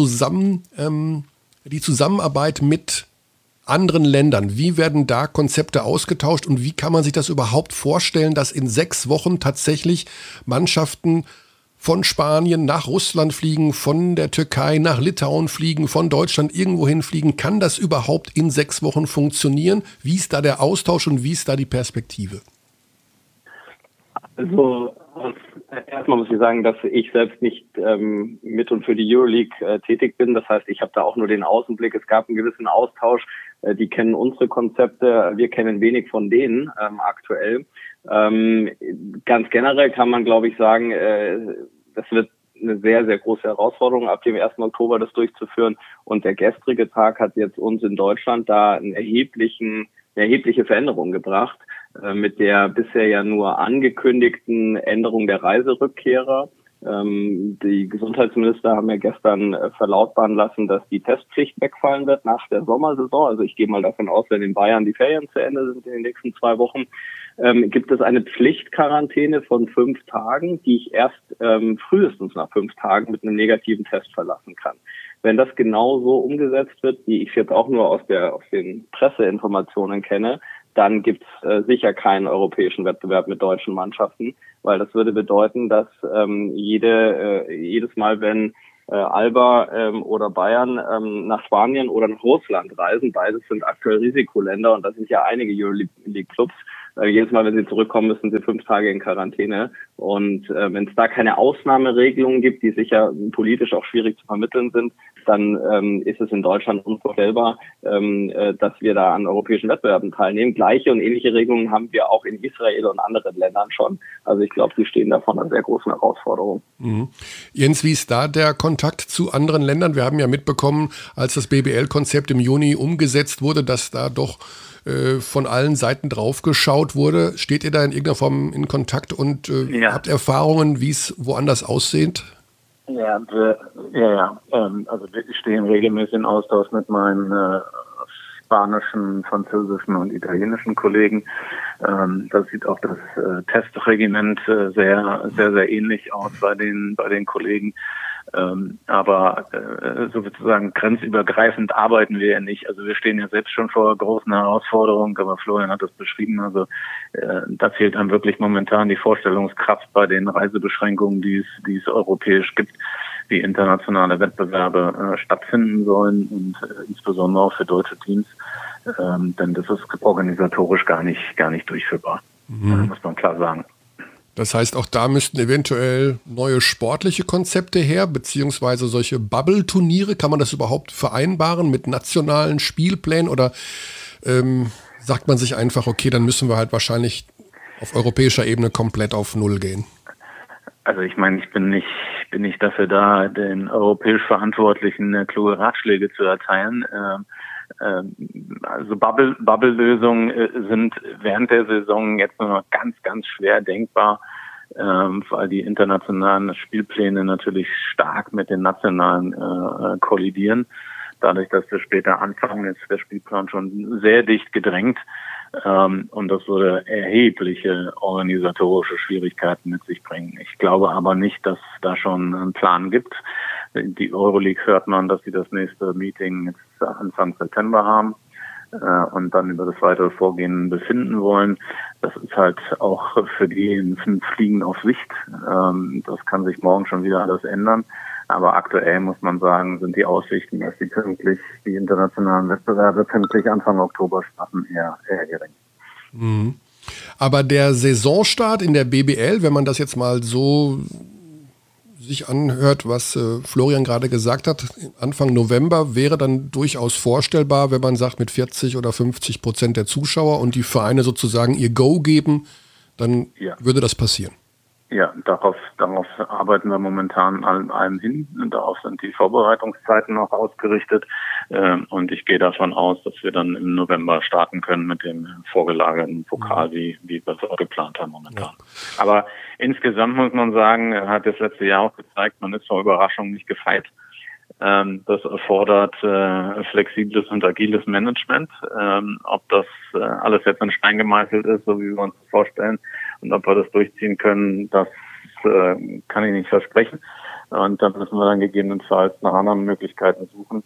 Zusammenarbeit mit anderen Ländern? Wie werden da Konzepte ausgetauscht und wie kann man sich das überhaupt vorstellen, dass in 6 Wochen tatsächlich Mannschaften von Spanien nach Russland fliegen, von der Türkei nach Litauen fliegen, von Deutschland irgendwo hinfliegen? Kann das überhaupt in 6 Wochen funktionieren? Wie ist da der Austausch und wie ist da die Perspektive? Also erstmal muss ich sagen, dass ich selbst nicht mit und für die Euroleague tätig bin. Das heißt, ich habe da auch nur den Außenblick. Es gab einen gewissen Austausch. Die kennen unsere Konzepte. Wir kennen wenig von denen aktuell. Ganz generell kann man, glaube ich, sagen, das wird eine sehr, sehr große Herausforderung, ab dem 1. Oktober das durchzuführen. Und der gestrige Tag hat jetzt uns in Deutschland da eine erhebliche Veränderung gebracht, mit der bisher ja nur angekündigten Änderung der Reiserückkehrer. Die Gesundheitsminister haben ja gestern verlautbaren lassen, dass die Testpflicht wegfallen wird nach der Sommersaison. Also ich gehe mal davon aus, wenn in Bayern die Ferien zu Ende sind in den nächsten 2 Wochen, gibt es eine Pflichtquarantäne von 5 Tagen, die ich erst frühestens nach 5 Tagen mit einem negativen Test verlassen kann. Wenn das genau so umgesetzt wird, wie ich es jetzt auch nur aus den Presseinformationen kenne, dann gibt es sicher keinen europäischen Wettbewerb mit deutschen Mannschaften, weil das würde bedeuten, dass jedes Mal, wenn Alba oder Bayern nach Spanien oder nach Russland reisen, beides sind aktuell Risikoländer und das sind ja einige Euroleague-Clubs, jedes Mal, wenn sie zurückkommen, müssen sie 5 Tage in Quarantäne. Und wenn es da keine Ausnahmeregelungen gibt, die sicher politisch auch schwierig zu vermitteln sind, dann ist es in Deutschland unvorstellbar, dass wir da an europäischen Wettbewerben teilnehmen. Gleiche und ähnliche Regelungen haben wir auch in Israel und anderen Ländern schon. Also ich glaube, die stehen da vor einer sehr großen Herausforderung. Mhm. Jens, wie ist da der Kontakt zu anderen Ländern? Wir haben ja mitbekommen, als das BBL-Konzept im Juni umgesetzt wurde, dass da doch von allen Seiten drauf geschaut wurde. Steht ihr da in irgendeiner Form in Kontakt und habt Erfahrungen, wie es woanders aussieht? Ja, also ich stehe in regelmäßigen Austausch mit meinen spanischen, französischen und italienischen Kollegen. Da sieht auch das Testregiment sehr, sehr, sehr ähnlich aus bei den Kollegen. Aber sozusagen grenzübergreifend arbeiten wir ja nicht. Also wir stehen ja selbst schon vor großen Herausforderungen, aber Florian hat das beschrieben. Also da fehlt dann wirklich momentan die Vorstellungskraft bei den Reisebeschränkungen, die es europäisch gibt, wie internationale Wettbewerbe stattfinden sollen und insbesondere auch für deutsche Teams. Denn das ist organisatorisch gar nicht durchführbar. Muss man klar sagen. Das heißt, auch da müssten eventuell neue sportliche Konzepte her, beziehungsweise solche Bubble-Turniere. Kann man das überhaupt vereinbaren mit nationalen Spielplänen oder sagt man sich einfach, okay, dann müssen wir halt wahrscheinlich auf europäischer Ebene komplett auf Null gehen? Also ich meine, ich bin nicht dafür da, den europäisch Verantwortlichen kluge Ratschläge zu erteilen. Also Bubble-Lösungen sind während der Saison jetzt nur noch ganz, ganz schwer denkbar, weil die internationalen Spielpläne natürlich stark mit den nationalen kollidieren. Dadurch, dass wir später anfangen, ist der Spielplan schon sehr dicht gedrängt. Und das würde erhebliche organisatorische Schwierigkeiten mit sich bringen. Ich glaube aber nicht, dass da schon einen Plan gibt. Die Euroleague hört man, dass sie das nächste Meeting jetzt Anfang September haben und dann über das weitere Vorgehen befinden wollen. Das ist halt auch für die ein Fliegen auf Sicht. Das kann sich morgen schon wieder alles ändern. Aber aktuell muss man sagen, sind die Aussichten, dass die internationalen Wettbewerbe pünktlich Anfang Oktober starten, eher gering. Mhm. Aber der Saisonstart in der BBL, wenn man das jetzt mal so sich anhört, was Florian gerade gesagt hat, Anfang November wäre dann durchaus vorstellbar, wenn man sagt, mit 40 oder 50% der Zuschauer und die Vereine sozusagen ihr Go geben, dann würde das passieren. Ja, darauf arbeiten wir momentan allem hin. Und darauf sind die Vorbereitungszeiten auch ausgerichtet. Und ich gehe davon aus, dass wir dann im November starten können mit dem vorgelagerten Pokal, wie wir es auch geplant haben momentan. Ja. Aber insgesamt muss man sagen, hat das letzte Jahr auch gezeigt, man ist vor Überraschung nicht gefeit. Das erfordert flexibles und agiles Management. Ob das alles jetzt in Stein gemeißelt ist, so wie wir uns das vorstellen, und ob wir das durchziehen können, das kann ich nicht versprechen. Und dann müssen wir dann gegebenenfalls nach anderen Möglichkeiten suchen.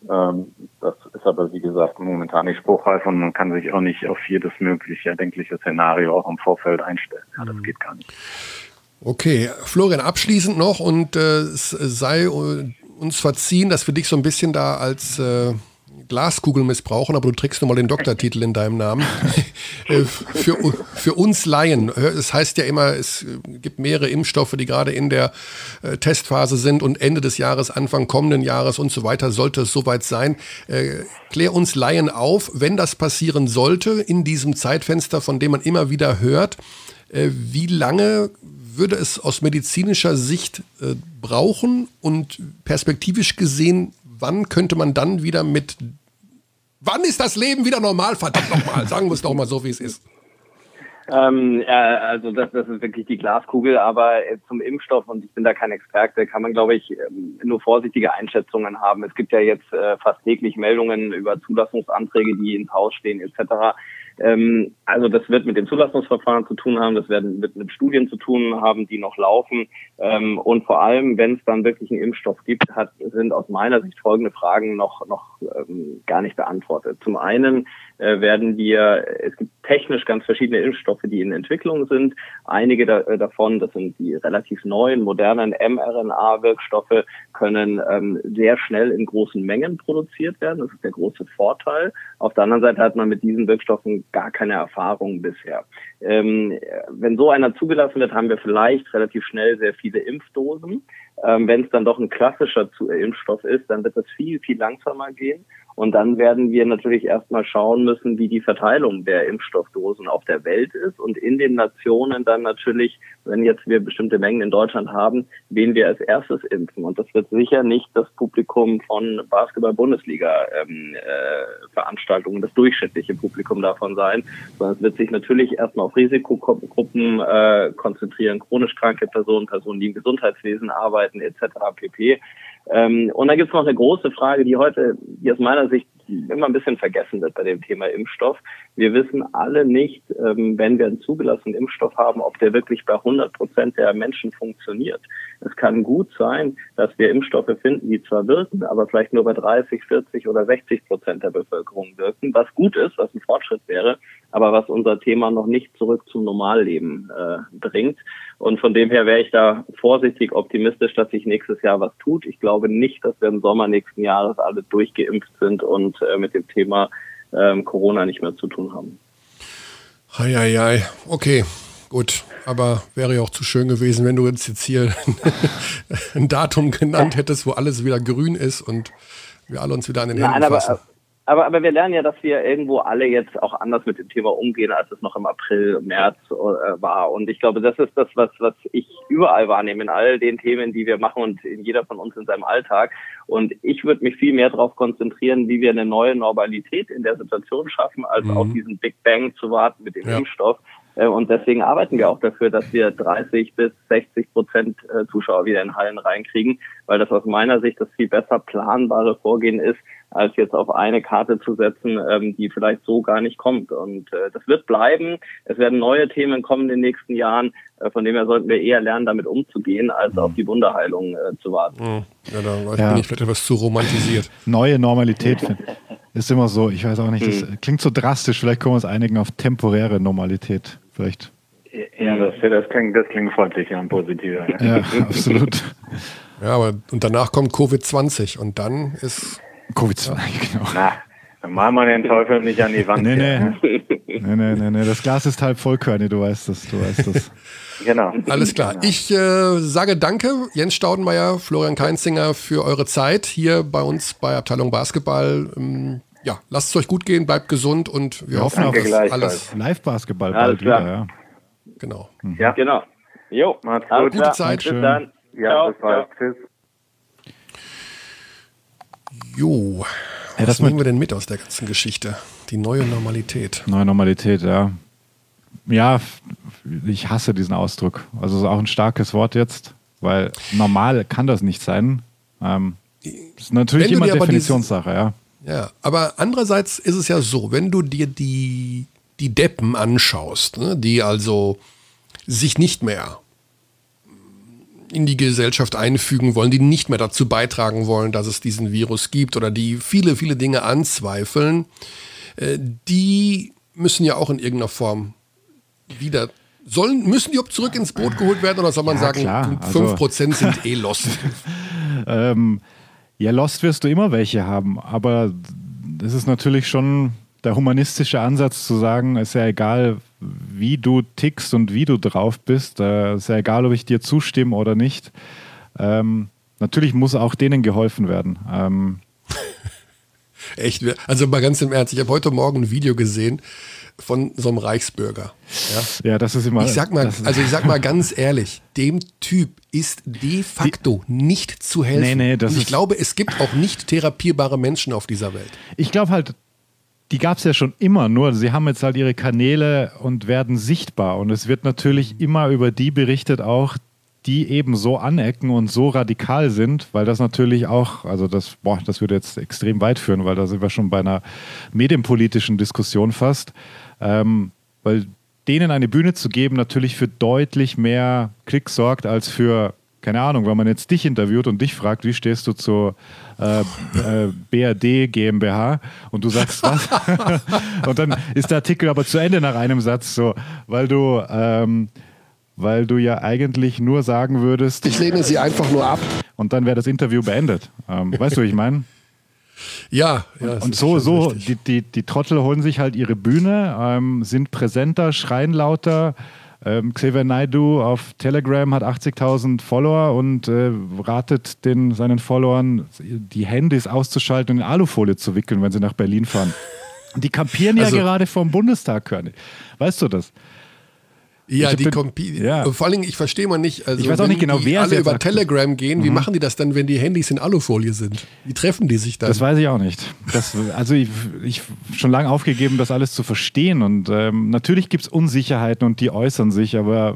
Das ist aber, wie gesagt, momentan nicht spruchreif und man kann sich auch nicht auf jedes mögliche erdenkliche Szenario auch im Vorfeld einstellen. Ja, das geht gar nicht. Okay, Florian, abschließend noch und es sei uns verziehen, dass wir dich so ein bisschen da als Glaskugel missbrauchen, aber du trägst nochmal den Doktortitel in deinem Namen. Für uns Laien, es heißt ja immer, es gibt mehrere Impfstoffe, die gerade in der Testphase sind und Ende des Jahres, Anfang kommenden Jahres und so weiter, sollte es soweit sein. Klär uns Laien auf, wenn das passieren sollte, in diesem Zeitfenster, von dem man immer wieder hört, wie lange würde es aus medizinischer Sicht brauchen und perspektivisch gesehen, wann könnte man dann wieder wann ist das Leben wieder normal? Verdammt nochmal, sagen wir es doch mal so, wie es ist. Also das ist wirklich die Glaskugel, aber zum Impfstoff, und ich bin da kein Experte, kann man, glaube ich, nur vorsichtige Einschätzungen haben. Es gibt ja jetzt fast täglich Meldungen über Zulassungsanträge, die ins Haus stehen etc. Also das wird mit dem Zulassungsverfahren zu tun haben, das wird mit Studien zu tun haben, die noch laufen. Und vor allem, wenn es dann wirklich einen Impfstoff gibt, sind aus meiner Sicht folgende Fragen noch gar nicht beantwortet. Zum einen es gibt technisch ganz verschiedene Impfstoffe, die in Entwicklung sind. Einige davon, das sind die relativ neuen, modernen mRNA-Wirkstoffe, können sehr schnell in großen Mengen produziert werden. Das ist der große Vorteil. Auf der anderen Seite hat man mit diesen Wirkstoffen gar keine Erfahrung bisher. Wenn so einer zugelassen wird, haben wir vielleicht relativ schnell sehr viele Impfdosen. Wenn es dann doch ein klassischer Impfstoff ist, dann wird es viel, viel langsamer gehen. Und dann werden wir natürlich erstmal schauen müssen, wie die Verteilung der Impfstoffdosen auf der Welt ist und in den Nationen dann natürlich, wenn jetzt wir bestimmte Mengen in Deutschland haben, wen wir als erstes impfen. Und das wird sicher nicht das Publikum von Basketball-Bundesliga-Veranstaltungen, das durchschnittliche Publikum davon sein, sondern es wird sich natürlich erstmal auf Risikogruppen konzentrieren, chronisch kranke Personen, die im Gesundheitswesen arbeiten etc. pp. Und dann gibt es noch eine große Frage, die aus meiner Sicht immer ein bisschen vergessen wird bei dem Thema Impfstoff. Wir wissen alle nicht, wenn wir einen zugelassenen Impfstoff haben, ob der wirklich bei 100% der Menschen funktioniert. Es kann gut sein, dass wir Impfstoffe finden, die zwar wirken, aber vielleicht nur bei 30, 40 oder 60% der Bevölkerung wirken, was gut ist, was ein Fortschritt wäre, aber was unser Thema noch nicht zurück zum Normalleben bringt. Und von dem her wäre ich da vorsichtig optimistisch, dass sich nächstes Jahr was tut. Ich glaube nicht, dass wir im Sommer nächsten Jahres alle durchgeimpft sind und mit dem Thema Corona nicht mehr zu tun haben. Eieiei, okay, gut. Aber wäre ja auch zu schön gewesen, wenn du uns jetzt hier ein Datum genannt hättest, wo alles wieder grün ist und wir alle uns wieder an den Händen fassen. Aber wir lernen ja, dass wir irgendwo alle jetzt auch anders mit dem Thema umgehen, als es noch im April, März war. Und ich glaube, das ist das, was ich überall wahrnehme, in all den Themen, die wir machen und in jeder von uns in seinem Alltag. Und ich würde mich viel mehr darauf konzentrieren, wie wir eine neue Normalität in der Situation schaffen, als auf diesen Big Bang zu warten mit dem Impfstoff. Und deswegen arbeiten wir auch dafür, dass wir 30 bis 60% Zuschauer wieder in Hallen reinkriegen, weil das aus meiner Sicht das viel besser planbare Vorgehen ist, als jetzt auf eine Karte zu setzen, die vielleicht so gar nicht kommt. Und das wird bleiben. Es werden neue Themen kommen in den nächsten Jahren. Von dem her sollten wir eher lernen, damit umzugehen, als auf die Wunderheilung zu warten. Ja, da bin ich vielleicht etwas zu romantisiert. Neue Normalität ist immer so. Ich weiß auch nicht, das klingt so drastisch. Vielleicht können wir uns einigen auf temporäre Normalität. Vielleicht. Ja, das klingt freundlicher und positiver. Ja, absolut. Ja, aber und danach kommt Covid-20 und dann ist... Covid-20, genau. Na, dann machen wir den Teufel nicht an die Wand. Nee. Das Glas ist halb voll, Körny, du weißt das. Genau. Alles klar. Ich sage danke, Jens Staudenmeier, Florian Kainzinger, für eure Zeit hier bei uns bei Abteilung Basketball. Lasst es euch gut gehen, bleibt gesund und wir hoffen auch, dass alles... Live-Basketball bald wieder, ja. Genau. Ja, genau. Jo, macht's gut. Gute Zeit. Bis dann. Ja, bis bald. Tschüss. Jo, was nehmen wir denn mit aus der ganzen Geschichte? Die neue Normalität. Neue Normalität, ja. Ja, ich hasse diesen Ausdruck. Also ist auch ein starkes Wort jetzt, weil normal kann das nicht sein. Das ist natürlich immer Definitionssache, ja. Ja, aber andererseits ist es ja so, wenn du dir die Deppen anschaust, ne, die also sich nicht mehr in die Gesellschaft einfügen wollen, die nicht mehr dazu beitragen wollen, dass es diesen Virus gibt oder die viele, viele Dinge anzweifeln, die müssen ja auch in irgendeiner Form müssen die auch zurück ins Boot geholt werden oder soll man sagen, klar. 5% sind lost? Lost wirst du immer welche haben, aber das ist natürlich schon der humanistische Ansatz zu sagen, ist ja egal, wie du tickst und wie du drauf bist, ist ja egal, ob ich dir zustimme oder nicht. Natürlich muss auch denen geholfen werden. Echt? Also mal ganz im Ernst, ich habe heute Morgen ein Video gesehen, von so einem Reichsbürger. Ja, das ist immer... Ich sag mal ganz ehrlich, dem Typ ist de facto nicht zu helfen. Nee, und ich glaube, es gibt auch nicht therapierbare Menschen auf dieser Welt. Ich glaube halt, die gab es ja schon immer, nur sie haben jetzt halt ihre Kanäle und werden sichtbar. Und es wird natürlich immer über die berichtet auch, die eben so anecken und so radikal sind, weil das natürlich auch, also das würde jetzt extrem weit führen, weil da sind wir schon bei einer medienpolitischen Diskussion fast, weil denen eine Bühne zu geben natürlich für deutlich mehr Klicks sorgt als für, keine Ahnung, wenn man jetzt dich interviewt und dich fragt, wie stehst du zur BRD GmbH und du sagst was und dann ist der Artikel aber zu Ende nach einem Satz so, weil du ja eigentlich nur sagen würdest, ich lehne sie einfach nur ab. Und dann wäre das Interview beendet. Weißt du, was ich meine? Ja. Und so die Trottel holen sich halt ihre Bühne, sind präsenter, schreien lauter. Xavier Naidoo auf Telegram hat 80.000 Follower und ratet seinen Followern, die Handys auszuschalten und in Alufolie zu wickeln, wenn sie nach Berlin fahren. Die kampieren ja gerade vom Bundestag, Körnig. Weißt du das? Ja, vor allem, ich verstehe mal nicht, also ich weiß auch nicht genau, wer alle über Telegram gehen, wie machen die das dann, wenn die Handys in Alufolie sind? Wie treffen die sich dann? Das weiß ich auch nicht. Also ich schon lange aufgegeben, das alles zu verstehen und natürlich gibt es Unsicherheiten und die äußern sich, aber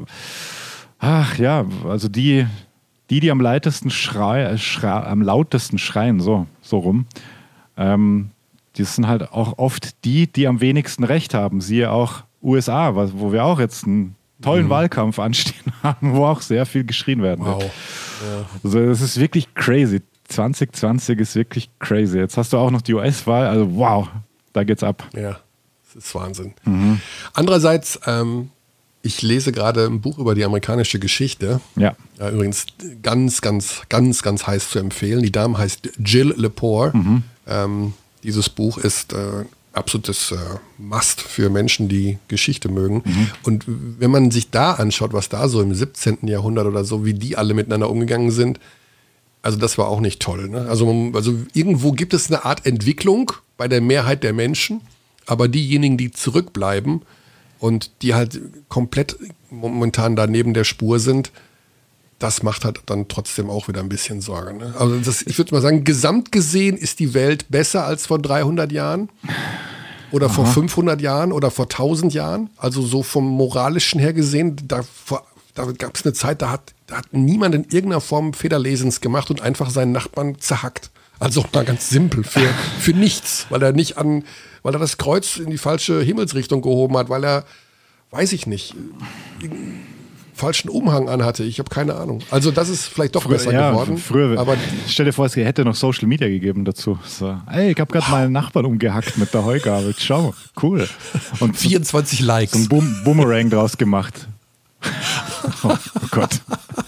also die am lautesten schreien, so rum, die sind halt auch oft die am wenigsten Recht haben. Siehe auch USA, wo wir auch jetzt einen tollen Wahlkampf anstehen haben, wo auch sehr viel geschrien werden wird. Wow. Ja. Also es ist wirklich crazy. 2020 ist wirklich crazy. Jetzt hast du auch noch die US-Wahl, also wow, da geht's ab. Ja, das ist Wahnsinn. Andererseits, ich lese gerade ein Buch über die amerikanische Geschichte. Ja. Übrigens ganz, ganz, ganz, ganz heiß zu empfehlen. Die Dame heißt Jill Lepore. Dieses Buch ist absolutes Must für Menschen, die Geschichte mögen. Und wenn man sich da anschaut, was da so im 17. Jahrhundert oder so, wie die alle miteinander umgegangen sind, also das war auch nicht toll. Ne? Also irgendwo gibt es eine Art Entwicklung bei der Mehrheit der Menschen, aber diejenigen, die zurückbleiben und die halt komplett momentan da neben der Spur sind, das macht halt dann trotzdem auch wieder ein bisschen Sorge. Ne? Also ich würde mal sagen, gesamt gesehen ist die Welt besser als vor 300 Jahren oder vor 500 Jahren oder vor 1000 Jahren. Also so vom Moralischen her gesehen, da gab es eine Zeit, da hat niemand in irgendeiner Form Federlesens gemacht und einfach seinen Nachbarn zerhackt. Also auch mal ganz simpel, für nichts, weil er das Kreuz in die falsche Himmelsrichtung gehoben hat, weil er, weiß ich nicht, falschen Umhang anhatte. Ich habe keine Ahnung. Also das ist vielleicht doch besser geworden. Früher, aber stell dir vor, es hätte noch Social Media gegeben dazu. So, ey, ich habe gerade meinen Nachbarn umgehackt mit der Heugabel. Schau, cool. Und 24 Likes. So ein Boomerang draus gemacht. Oh Gott.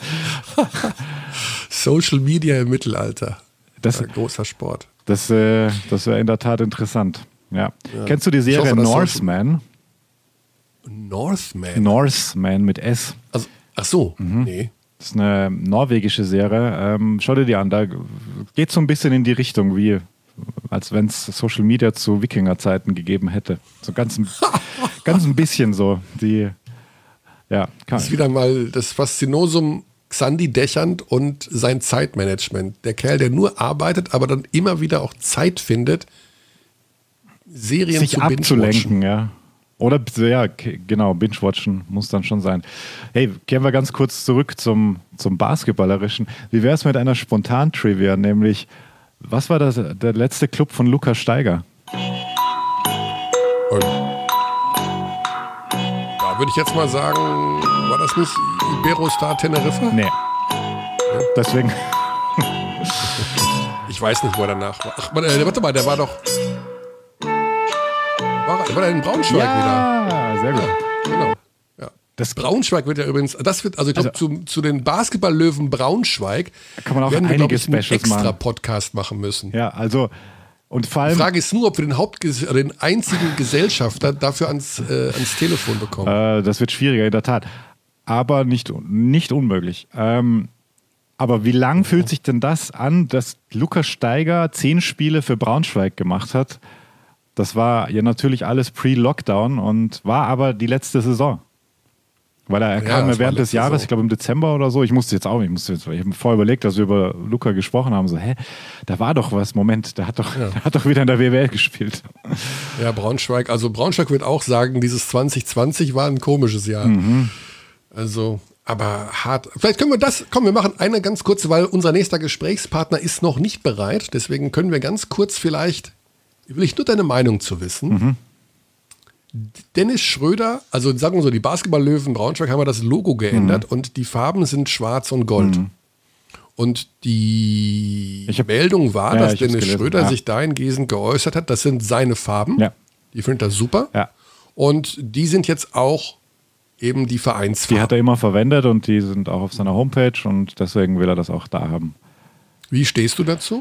Social Media im Mittelalter. Das ist ein großer Sport. Das wäre in der Tat interessant. Ja. Kennst du die Serie Northman? Northman mit S. Also, ach so, nee. Das ist eine norwegische Serie. Schau dir die an. Da geht es so ein bisschen in die Richtung, wie als wenn es Social Media zu Wikingerzeiten gegeben hätte. So ganz ein bisschen so. Das ist wieder mal das Faszinosum Xandi Dechant und sein Zeitmanagement. Der Kerl, der nur arbeitet, aber dann immer wieder auch Zeit findet, Serien sich zu abzulenken, ja. Oder, ja, genau, Binge-Watchen muss dann schon sein. Hey, kehren wir ganz kurz zurück zum Basketballerischen. Wie wäre es mit einer Spontan-Trivia, nämlich, was war der letzte Club von Lukas Steiger? Und da würde ich jetzt mal sagen, war das nicht Iberostar Teneriffa? Nee. Deswegen. Ich weiß nicht, wo er danach war. Ach, warte mal, der war doch... War er in Braunschweig wieder? Ja, sehr gut. Genau. Ja. Das Braunschweig wird ja übrigens, ich glaube, zu den Basketball-Löwen Braunschweig kann man auch werden wir, einige einen extra machen. Podcast machen müssen. Ja, also und vor allem, die Frage ist nur, ob wir den einzigen Gesellschafter dafür ans Telefon bekommen. Das wird schwieriger, in der Tat. Aber nicht unmöglich. Aber wie lang fühlt sich denn das an, dass Lukas Steiger 10 Spiele für Braunschweig gemacht hat? Das war ja natürlich alles pre-Lockdown und war aber die letzte Saison. Weil er kam ja während des Jahres, ich glaube im Dezember oder so, ich habe vorher überlegt, dass wir über Luka gesprochen haben, so, da war doch was, Moment, der hat doch wieder in der WWL gespielt. Ja, Braunschweig wird auch sagen, dieses 2020 war ein komisches Jahr. Also, aber hart. Vielleicht können wir wir machen eine ganz kurze, weil unser nächster Gesprächspartner ist noch nicht bereit, deswegen können wir ganz kurz will ich nur deine Meinung zu wissen. Dennis Schröder, also sagen wir so, die Basketball-Löwen Braunschweig haben ja das Logo geändert und die Farben sind schwarz und gold. Und die Meldung war, dass Dennis Schröder sich dahingehend geäußert hat, das sind seine Farben. Ja. Die findet er super. Ja. Und die sind jetzt auch eben die Vereinsfarben. Die hat er immer verwendet und die sind auch auf seiner Homepage und deswegen will er das auch da haben. Wie stehst du dazu?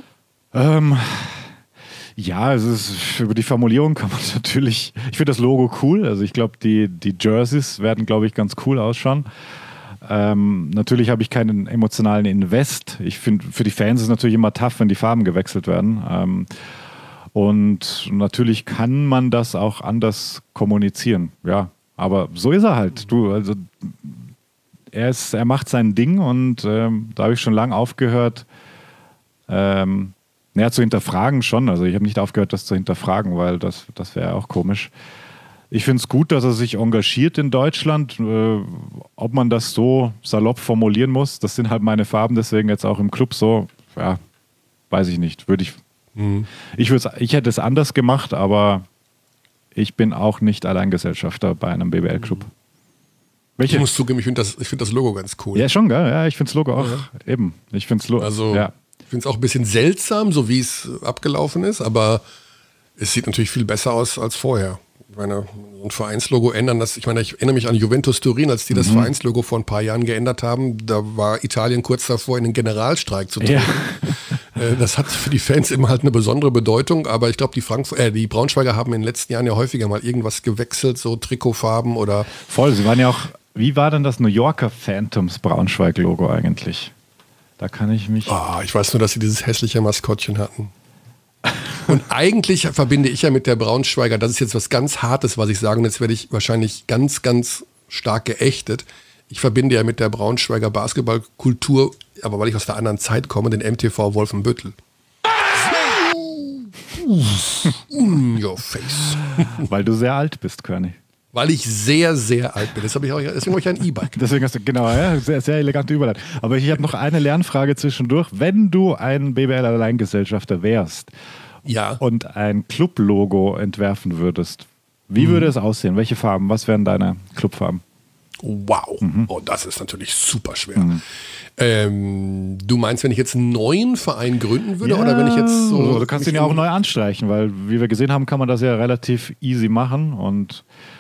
Ja, über die Formulierung kann man natürlich, ich finde das Logo cool, also ich glaube, die Jerseys werden, glaube ich, ganz cool ausschauen. Natürlich habe ich keinen emotionalen Invest. Ich finde, für die Fans ist es natürlich immer tough, wenn die Farben gewechselt werden. Und natürlich kann man das auch anders kommunizieren, ja. Aber so ist er halt. Er macht sein Ding und da habe ich schon lange aufgehört, zu hinterfragen schon. Also ich habe nicht aufgehört, das zu hinterfragen, weil das wäre auch komisch. Ich finde es gut, dass er sich engagiert in Deutschland. Ob man das so salopp formulieren muss, das sind halt meine Farben, deswegen jetzt auch im Club so, ja, weiß ich nicht. Ich hätte es anders gemacht, aber ich bin auch nicht Alleingesellschafter bei einem BBL-Club. Ich muss zugeben, ich finde das Logo ganz cool. Ja, schon, gell? Ja, ich finde das Logo auch eben. Ich finde es auch ein bisschen seltsam, so wie es abgelaufen ist, aber es sieht natürlich viel besser aus als vorher. Ich meine, so ein Vereinslogo ändern, ich erinnere mich an Juventus Turin, als die das Vereinslogo vor ein paar Jahren geändert haben, da war Italien kurz davor, in den Generalstreik zu treten. Ja. Das hat für die Fans immer halt eine besondere Bedeutung, aber ich glaube, die Braunschweiger haben in den letzten Jahren ja häufiger mal irgendwas gewechselt, so Trikotfarben oder... Voll, sie waren ja auch, wie war denn das New Yorker Phantoms Braunschweig-Logo eigentlich? Da kann ich mich... Ich weiß nur, dass sie dieses hässliche Maskottchen hatten. Und eigentlich verbinde ich ja mit der Braunschweiger, das ist jetzt was ganz Hartes, was ich sage, und jetzt werde ich wahrscheinlich ganz, ganz stark geächtet. Ich verbinde ja mit der Braunschweiger Basketballkultur, aber weil ich aus der anderen Zeit komme, den MTV Wolfenbüttel. In your face. Weil du sehr alt bist, Körny. Weil ich sehr, sehr alt bin. Deswegen habe ich ein E-Bike. Deswegen hast du, genau, ja, sehr, sehr elegante Überleitung. Aber ich habe noch eine Lernfrage zwischendurch. Wenn du ein BBL-Alleingesellschafter wärst und ein Club-Logo entwerfen würdest, wie würde es aussehen? Welche Farben? Was wären deine Clubfarben? Wow, das ist natürlich super schwer. Du meinst, wenn ich jetzt einen neuen Verein gründen würde oder wenn ich jetzt so... Du kannst ihn ja auch neu anstreichen, weil wie wir gesehen haben, kann man das ja relativ easy machen und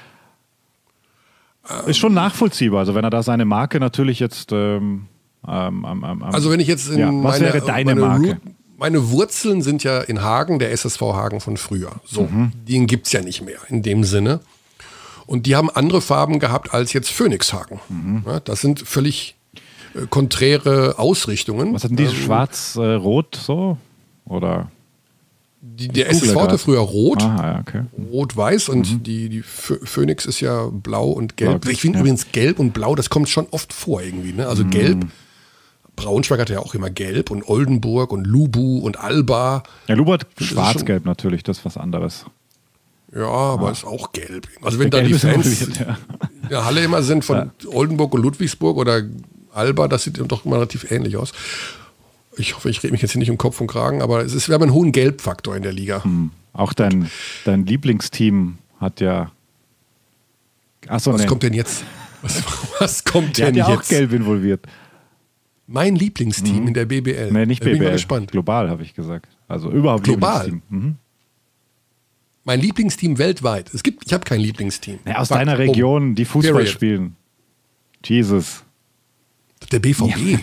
ist schon nachvollziehbar. Also wenn er da seine Marke natürlich jetzt... also wenn ich jetzt in was wäre deine Marke? Meine Wurzeln sind ja in Hagen, der SSV Hagen von früher. So, den gibt es ja nicht mehr in dem Sinne. Und die haben andere Farben gehabt als jetzt Phoenix Hagen. Ja, das sind völlig konträre Ausrichtungen. Was hatten die? Schwarz-Rot so? Oder? Der SSV hatte früher Rot, okay. Rot-Weiß und die Phoenix ist ja blau und gelb. Blau, ich finde übrigens Gelb und Blau, das kommt schon oft vor irgendwie. Ne? Also Gelb, Braunschweig hatte ja auch immer Gelb und Oldenburg und Lubu und Alba. Ja, Lubu hat Schwarz-Gelb natürlich, das ist was anderes. Ja, aber ist auch gelb. Also wenn da die Fans in der Halle immer sind von Oldenburg und Ludwigsburg oder Alba, das sieht doch immer relativ ähnlich aus. Ich hoffe, ich rede mich jetzt hier nicht um Kopf und Kragen, aber wir haben einen hohen Gelbfaktor in der Liga. Auch dein Lieblingsteam hat ja... Was kommt denn jetzt? Was kommt denn jetzt? Der hat ja auch Gelb involviert. Mein Lieblingsteam in der BBL. Nee, nicht BBL. Bin ich mal gespannt. Global, habe ich gesagt. Also überhaupt global. Lieblingsteam. Mein Lieblingsteam weltweit. Ich habe kein Lieblingsteam. Ja, aus deiner Region, die Fußball spielen. Jesus. Der BVB.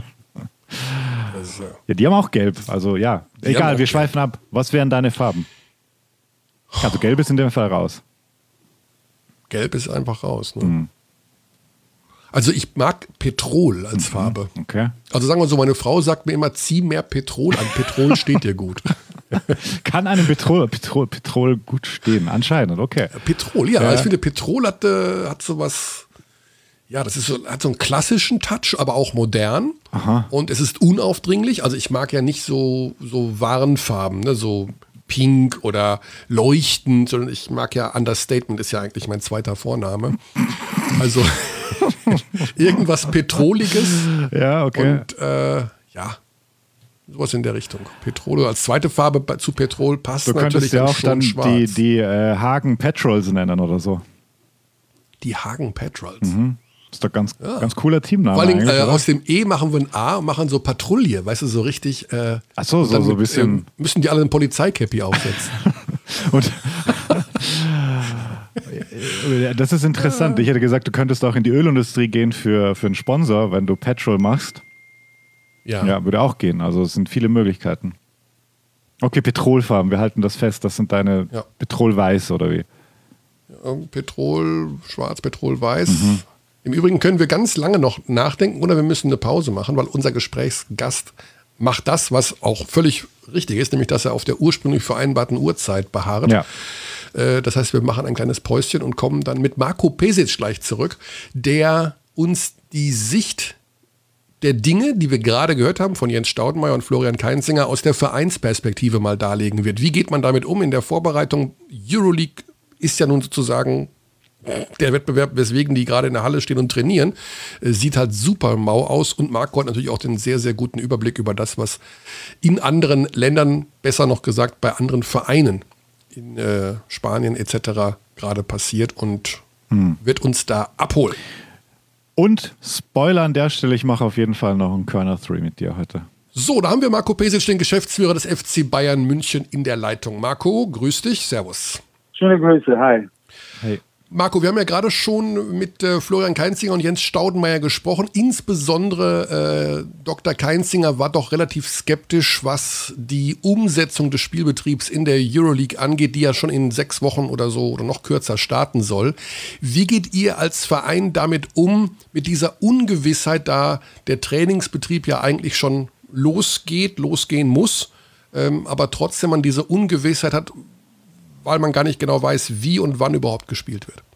Ja, die haben auch Gelb. Also ja, egal, wir schweifen ab. Was wären deine Farben? Also Gelb ist in dem Fall raus. Gelb ist einfach raus. Ne? Also ich mag Petrol als Farbe. Okay. Also sagen wir so, meine Frau sagt mir immer, zieh mehr Petrol an. Petrol steht dir gut. Kann einem Petrol gut stehen, anscheinend, okay. Petrol, ja. Ich finde, Petrol hat sowas, ja, das ist hat so einen klassischen Touch, aber auch modern. Aha. Und es ist unaufdringlich. Also ich mag ja nicht so Warnfarben, ne? So pink oder leuchtend, sondern ich mag ja, Understatement ist ja eigentlich mein zweiter Vorname. Also irgendwas Petroliges. Ja, okay. Und ja, sowas in der Richtung. Petrol als zweite Farbe zu Petrol passt Du natürlich könntest ja auch schon dann schwarz. die Hagen Petrols nennen oder so. Die Hagen Petrols. Das ist doch ganz cooler Teamname. Vor allem eigentlich, oder? aus dem E machen wir ein A und machen so Patrouille, weißt du, so richtig. Ach so, so ein bisschen. Müssen die alle ein Polizeikäppi aufsetzen. Und das ist interessant. Ich hätte gesagt, du könntest auch in die Ölindustrie gehen für einen Sponsor, wenn du Petrol machst. Ja, würde auch gehen. Also es sind viele Möglichkeiten. Okay, Petrolfarben, wir halten das fest. Das sind deine Petrolweiß oder wie? Petrol, schwarz, Petrol, weiß. Im Übrigen können wir ganz lange noch nachdenken oder wir müssen eine Pause machen, weil unser Gesprächsgast macht das, was auch völlig richtig ist, nämlich dass er auf der ursprünglich vereinbarten Uhrzeit beharrt. Ja. Das heißt, wir machen ein kleines Päuschen und kommen dann mit Marko Pesic gleich zurück, der uns die Sicht der Dinge, die wir gerade gehört haben von Jens Staudenmeier und Florian Kainzinger, aus der Vereinsperspektive mal darlegen wird. Wie geht man damit um in der Vorbereitung? Euroleague ist ja nun sozusagen der Wettbewerb, weswegen die gerade in der Halle stehen und trainieren, sieht halt super mau aus und Marco hat natürlich auch den sehr, sehr guten Überblick über das, was in anderen Ländern, besser noch gesagt bei anderen Vereinen in Spanien etc. gerade passiert und wird uns da abholen. Und Spoiler an der Stelle, ich mache auf jeden Fall noch einen Corner 3 mit dir heute. So, da haben wir Marko Pesic, den Geschäftsführer des FC Bayern München in der Leitung. Marco, grüß dich, servus. Schöne Grüße, hi. Hey. Marco, wir haben ja gerade schon mit Florian Kainzinger und Jens Staudenmeier gesprochen. Insbesondere Dr. Kainzinger war doch relativ skeptisch, was die Umsetzung des Spielbetriebs in der Euroleague angeht, die ja schon in 6 Wochen oder so oder noch kürzer starten soll. Wie geht ihr als Verein damit um, mit dieser Ungewissheit, da der Trainingsbetrieb ja eigentlich schon losgehen muss, aber trotzdem man diese Ungewissheit hat, weil man gar nicht genau weiß, wie und wann überhaupt gespielt wird?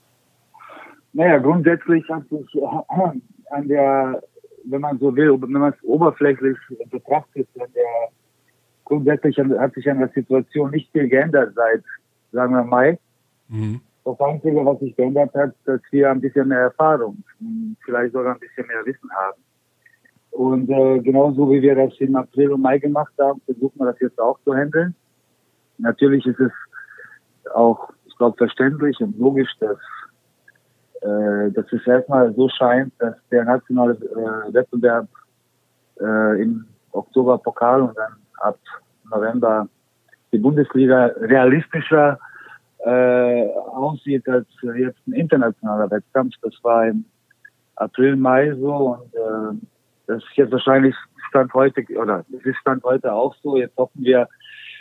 Naja, grundsätzlich hat sich an der, wenn man so will, wenn man es oberflächlich betrachtet, grundsätzlich hat sich an der Situation nicht viel geändert seit, sagen wir, Mai. Das Einzige, was sich geändert hat, dass wir ein bisschen mehr Erfahrung, vielleicht sogar ein bisschen mehr Wissen haben. Und genauso wie wir das im April und Mai gemacht haben, versuchen wir das jetzt auch zu handeln. Natürlich ist es auch, ich glaube, verständlich und logisch, dass es erstmal so scheint, dass der nationale Wettbewerb im Oktober Pokal und dann ab November die Bundesliga realistischer aussieht als jetzt ein internationaler Wettkampf. Das war im April, Mai so und das ist jetzt wahrscheinlich Stand heute, oder es ist Stand heute auch so. Jetzt hoffen wir,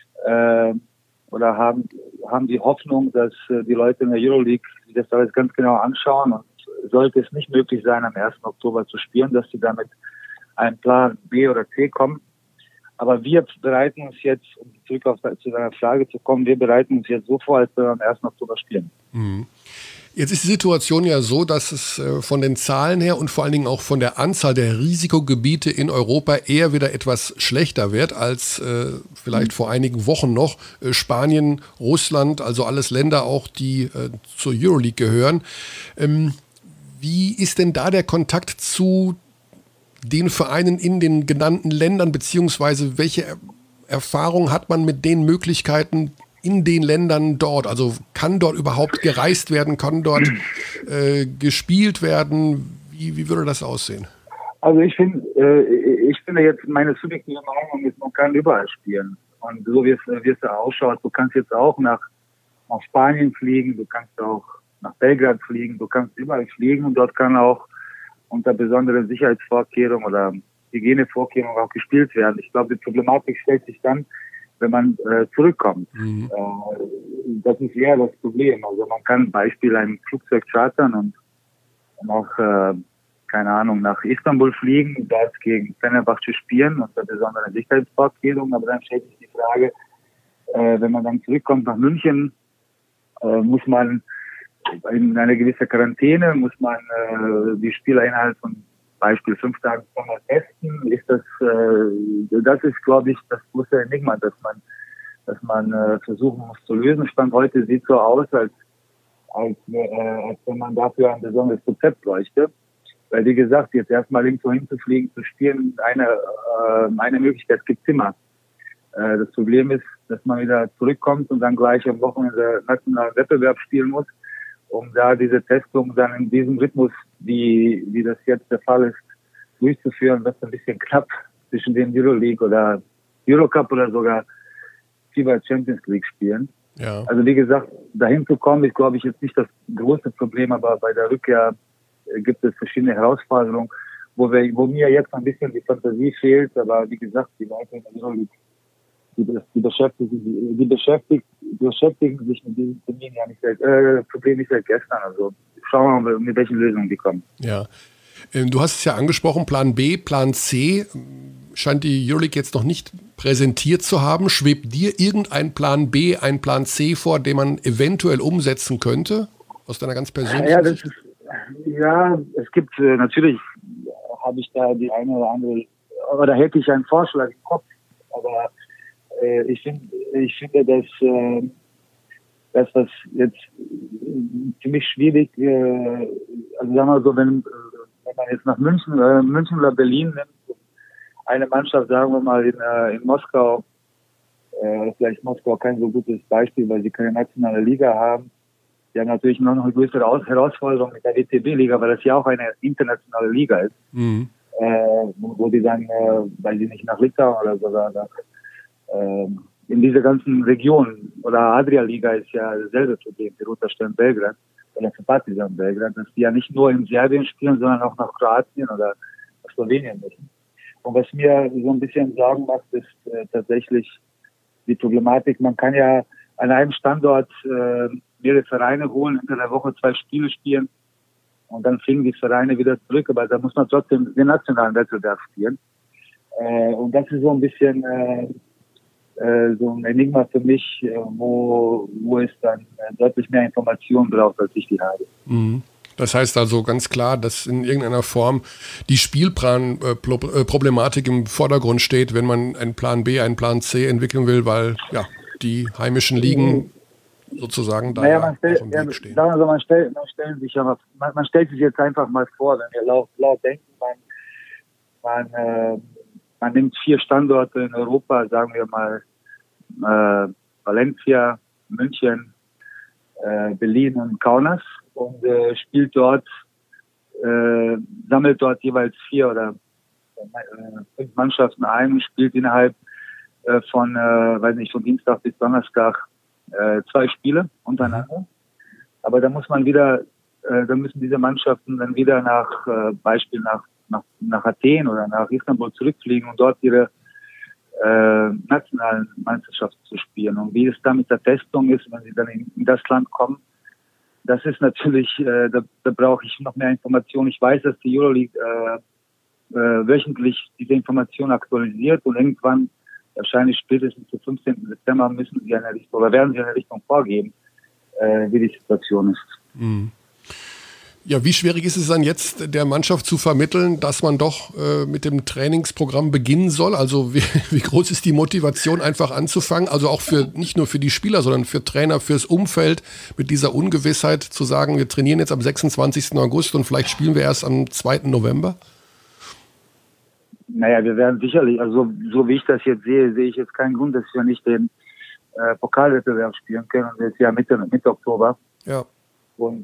oder haben die Hoffnung, dass die Leute in der Euroleague sich das alles ganz genau anschauen und sollte es nicht möglich sein, am 1. Oktober zu spielen, dass sie damit einen Plan B oder C kommen. Aber wir bereiten uns jetzt, um zurück zu deiner Frage zu kommen, wir bereiten uns jetzt so vor, als wir am 1. Oktober spielen. Jetzt ist die Situation ja so, dass es von den Zahlen her und vor allen Dingen auch von der Anzahl der Risikogebiete in Europa eher wieder etwas schlechter wird als vielleicht vor einigen Wochen noch. Spanien, Russland, also alles Länder auch, die zur Euroleague gehören. Wie ist denn da der Kontakt zu den Vereinen in den genannten Ländern, beziehungsweise welche Erfahrung hat man mit den Möglichkeiten in den Ländern dort? Also kann dort überhaupt gereist werden, kann dort gespielt werden? Wie würde das aussehen? Also ich finde jetzt, meine subjektive Meinung ist, man kann überall spielen. Und so wie es da ausschaut, du kannst jetzt auch nach Spanien fliegen, du kannst auch nach Belgrad fliegen, du kannst überall fliegen und dort kann auch unter besonderen Sicherheitsvorkehrungen oder Hygienevorkehrungen auch gespielt werden. Ich glaube, die Problematik stellt sich dann, wenn man zurückkommt. Das ist eher das Problem. Also man kann zum Beispiel ein Flugzeug chartern und nach Istanbul fliegen, dort gegen Fenerbahce spielen unter besonderen Sicherheitsvorkehrungen, aber dann stellt sich die Frage, wenn man dann zurückkommt nach München, muss man in eine gewisse Quarantäne, muss man die Spieler innerhalb von Beispiel 5 Tagen vorher testen. Das ist, glaube ich, das große Enigma, dass man versuchen muss zu lösen. Stand heute sieht so aus, als wenn man dafür ein besonderes Konzept bräuchte. Weil, wie gesagt, jetzt erstmal irgendwo hinzufliegen, zu spielen, eine Möglichkeit gibt's immer. Das Problem ist, dass man wieder zurückkommt und dann gleich am Wochenende nationalen Wettbewerb spielen muss, um da diese Testung dann in diesem Rhythmus, wie das jetzt der Fall ist, durchzuführen, wird ein bisschen knapp zwischen dem Euroleague oder Eurocup oder sogar FIBA Champions League spielen. Ja. Also wie gesagt, dahin zu kommen, ist, glaube ich, jetzt nicht das große Problem, aber bei der Rückkehr gibt es verschiedene Herausforderungen, wo mir jetzt ein bisschen die Fantasie fehlt, aber wie gesagt, die Leute in der Euroleague, die beschäftigen sich mit diesem Termin ja nicht Problem nicht seit gestern. Also schauen wir mal, mit welchen Lösungen die kommen. Ja. Du hast es ja angesprochen, Plan B, Plan C scheint die Euroleague jetzt noch nicht präsentiert zu haben. Schwebt dir irgendein Plan B, ein Plan C vor, den man eventuell umsetzen könnte? Aus deiner ganz persönlichen Sicht? Ja, es gibt natürlich, habe ich da die eine oder andere, oder hätte ich einen Vorschlag im Kopf, aber ich finde, dass das jetzt ziemlich schwierig, also sagen wir so, wenn man jetzt nach München oder Berlin nimmt, eine Mannschaft, sagen wir mal in Moskau, vielleicht Moskau kein so gutes Beispiel, weil sie keine nationale Liga haben. Die haben natürlich noch eine größere Herausforderung mit der WTB-Liga, weil das ja auch eine internationale Liga ist, wo die dann, weil sie nicht nach Litauen oder sogar in dieser ganzen Region oder Adria-Liga ist ja dasselbe Problem, die Roter Stern Belgrad oder für Partizan Belgrad, dass die ja nicht nur in Serbien spielen, sondern auch nach Kroatien oder nach Slowenien müssen. Und was mir so ein bisschen Sorgen macht, ist tatsächlich die Problematik. Man kann ja an einem Standort mehrere Vereine holen, hinter der Woche 2 Spiele spielen und dann fliegen die Vereine wieder zurück, aber da muss man trotzdem den nationalen Wettbewerb spielen. Und das ist so ein bisschen so ein Enigma für mich, wo es dann deutlich mehr Informationen braucht, als ich die habe. Das heißt also ganz klar, dass in irgendeiner Form die Spielplan-Problematik im Vordergrund steht, wenn man einen Plan B, einen Plan C entwickeln will, weil ja die heimischen Ligen sozusagen da auch im Weg stehen. Sagen wir so, man stellt sich jetzt einfach mal vor, wenn wir laut denken, man nimmt 4 Standorte in Europa, sagen wir mal Valencia, München, Berlin und Kaunas und spielt dort, sammelt dort jeweils 4 oder 5 Mannschaften ein und spielt innerhalb von Dienstag bis Donnerstag 2 Spiele untereinander. Aber da muss man wieder, da müssen diese Mannschaften dann wieder Beispiel nach Athen oder nach Istanbul zurückfliegen und dort ihre nationalen Meisterschaften zu spielen. Und wie es da mit der Testung ist, wenn sie dann in das Land kommen, das ist natürlich, da brauche ich noch mehr Informationen. Ich weiß, dass die Euroleague wöchentlich diese Informationen aktualisiert und irgendwann, wahrscheinlich spätestens zum 15. Dezember, werden sie eine Richtung vorgeben, wie die Situation ist. Ja, wie schwierig ist es dann jetzt, der Mannschaft zu vermitteln, dass man doch mit dem Trainingsprogramm beginnen soll? Also wie groß ist die Motivation, einfach anzufangen? Also auch nicht nur für die Spieler, sondern für Trainer, fürs Umfeld, mit dieser Ungewissheit zu sagen, wir trainieren jetzt am 26. August und vielleicht spielen wir erst am 2. November? Naja, wir werden sicherlich, also so wie ich das jetzt sehe ich jetzt keinen Grund, dass wir nicht den Pokalwettbewerb spielen können. Und jetzt ja Mitte Oktober. Ja. Und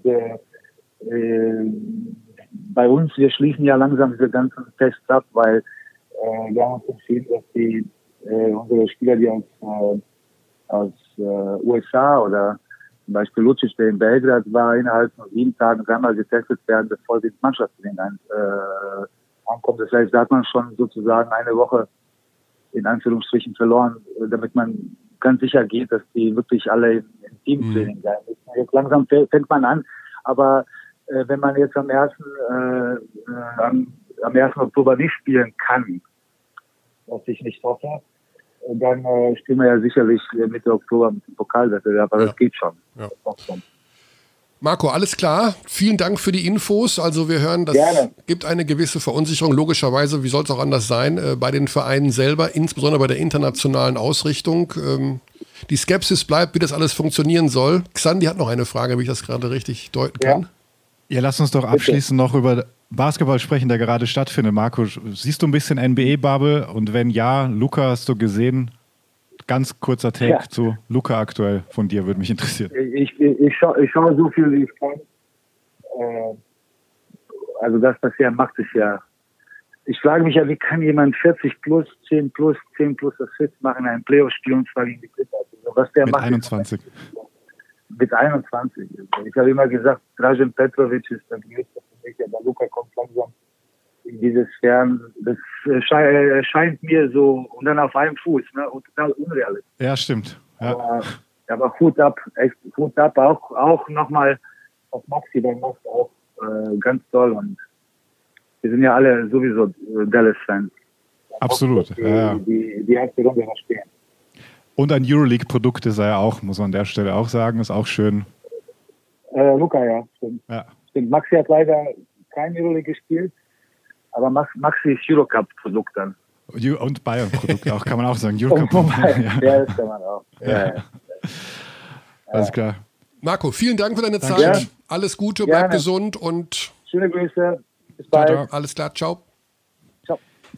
bei uns, wir schließen ja langsam diese ganzen Tests ab, weil wir haben uns entschieden, dass unsere Spieler, die aus USA oder zum Beispiel Lucic, der in Belgrad war, innerhalb von 7 Tagen einmal getestet werden, bevor sie ins Mannschaftstraining ankommt. Das heißt, da hat man schon sozusagen eine Woche in Anführungsstrichen verloren, damit man ganz sicher geht, dass die wirklich alle im Teamtraining sein müssen. Jetzt langsam fängt man an, aber wenn man jetzt am 1. Oktober nicht spielen kann, was ich nicht hoffe, dann stehen wir ja sicherlich Mitte Oktober mit dem Pokalwettbewerb, aber das geht schon. Ja. Das schon. Marco, alles klar. Vielen Dank für die Infos. Also wir hören, das gibt eine gewisse Verunsicherung. Logischerweise, wie soll es auch anders sein, bei den Vereinen selber, insbesondere bei der internationalen Ausrichtung. Die Skepsis bleibt, wie das alles funktionieren soll. Xandi hat noch eine Frage, wie ich das gerade richtig deuten kann. Ja, lass uns doch abschließend noch über Basketball sprechen, der gerade stattfindet. Marco, siehst du ein bisschen NBA-Bubble? Und wenn ja, Luka hast du gesehen? Ganz kurzer Take zu Luka aktuell von dir, würde mich interessieren. Ich schaue so viel, wie ich kann. Also das, was er macht, ist ja... Ich frage mich ja, wie kann jemand 40 plus, 10 plus, 10 plus Assists machen in einem Playoff-Spiel und zwar gegen die Clippers. Also was der mit macht, 21. Mit 21. Ich habe immer gesagt, Dražen Petrovic ist der Größte für mich, aber Luka kommt langsam in diese Sphären. Das scheint mir so, und dann auf einem Fuß, ne, und total unrealistisch. Ja, stimmt. Ja. Aber Hut ab, echt Hut ab, auch nochmal auf Maxi, der macht auch ganz toll und wir sind ja alle sowieso Dallas-Fans. Absolut. Die erste Runde verstehen. Und ein Euroleague-Produkt ist er ja auch, muss man an der Stelle auch sagen, ist auch schön. Luka, ja, stimmt. Stimmt. Maxi hat leider kein Euroleague gespielt, aber Maxi ist Eurocup-Produkt dann. Und Bayern-Produkt auch, kann man auch sagen. Eurocup. Ja, das kann man auch. Ja. Alles klar. Marco, vielen Dank für deine Zeit. Ja. Alles Gute, bleib gesund und schöne Grüße. Bis bald. Ciao. Alles klar, ciao. Ciao.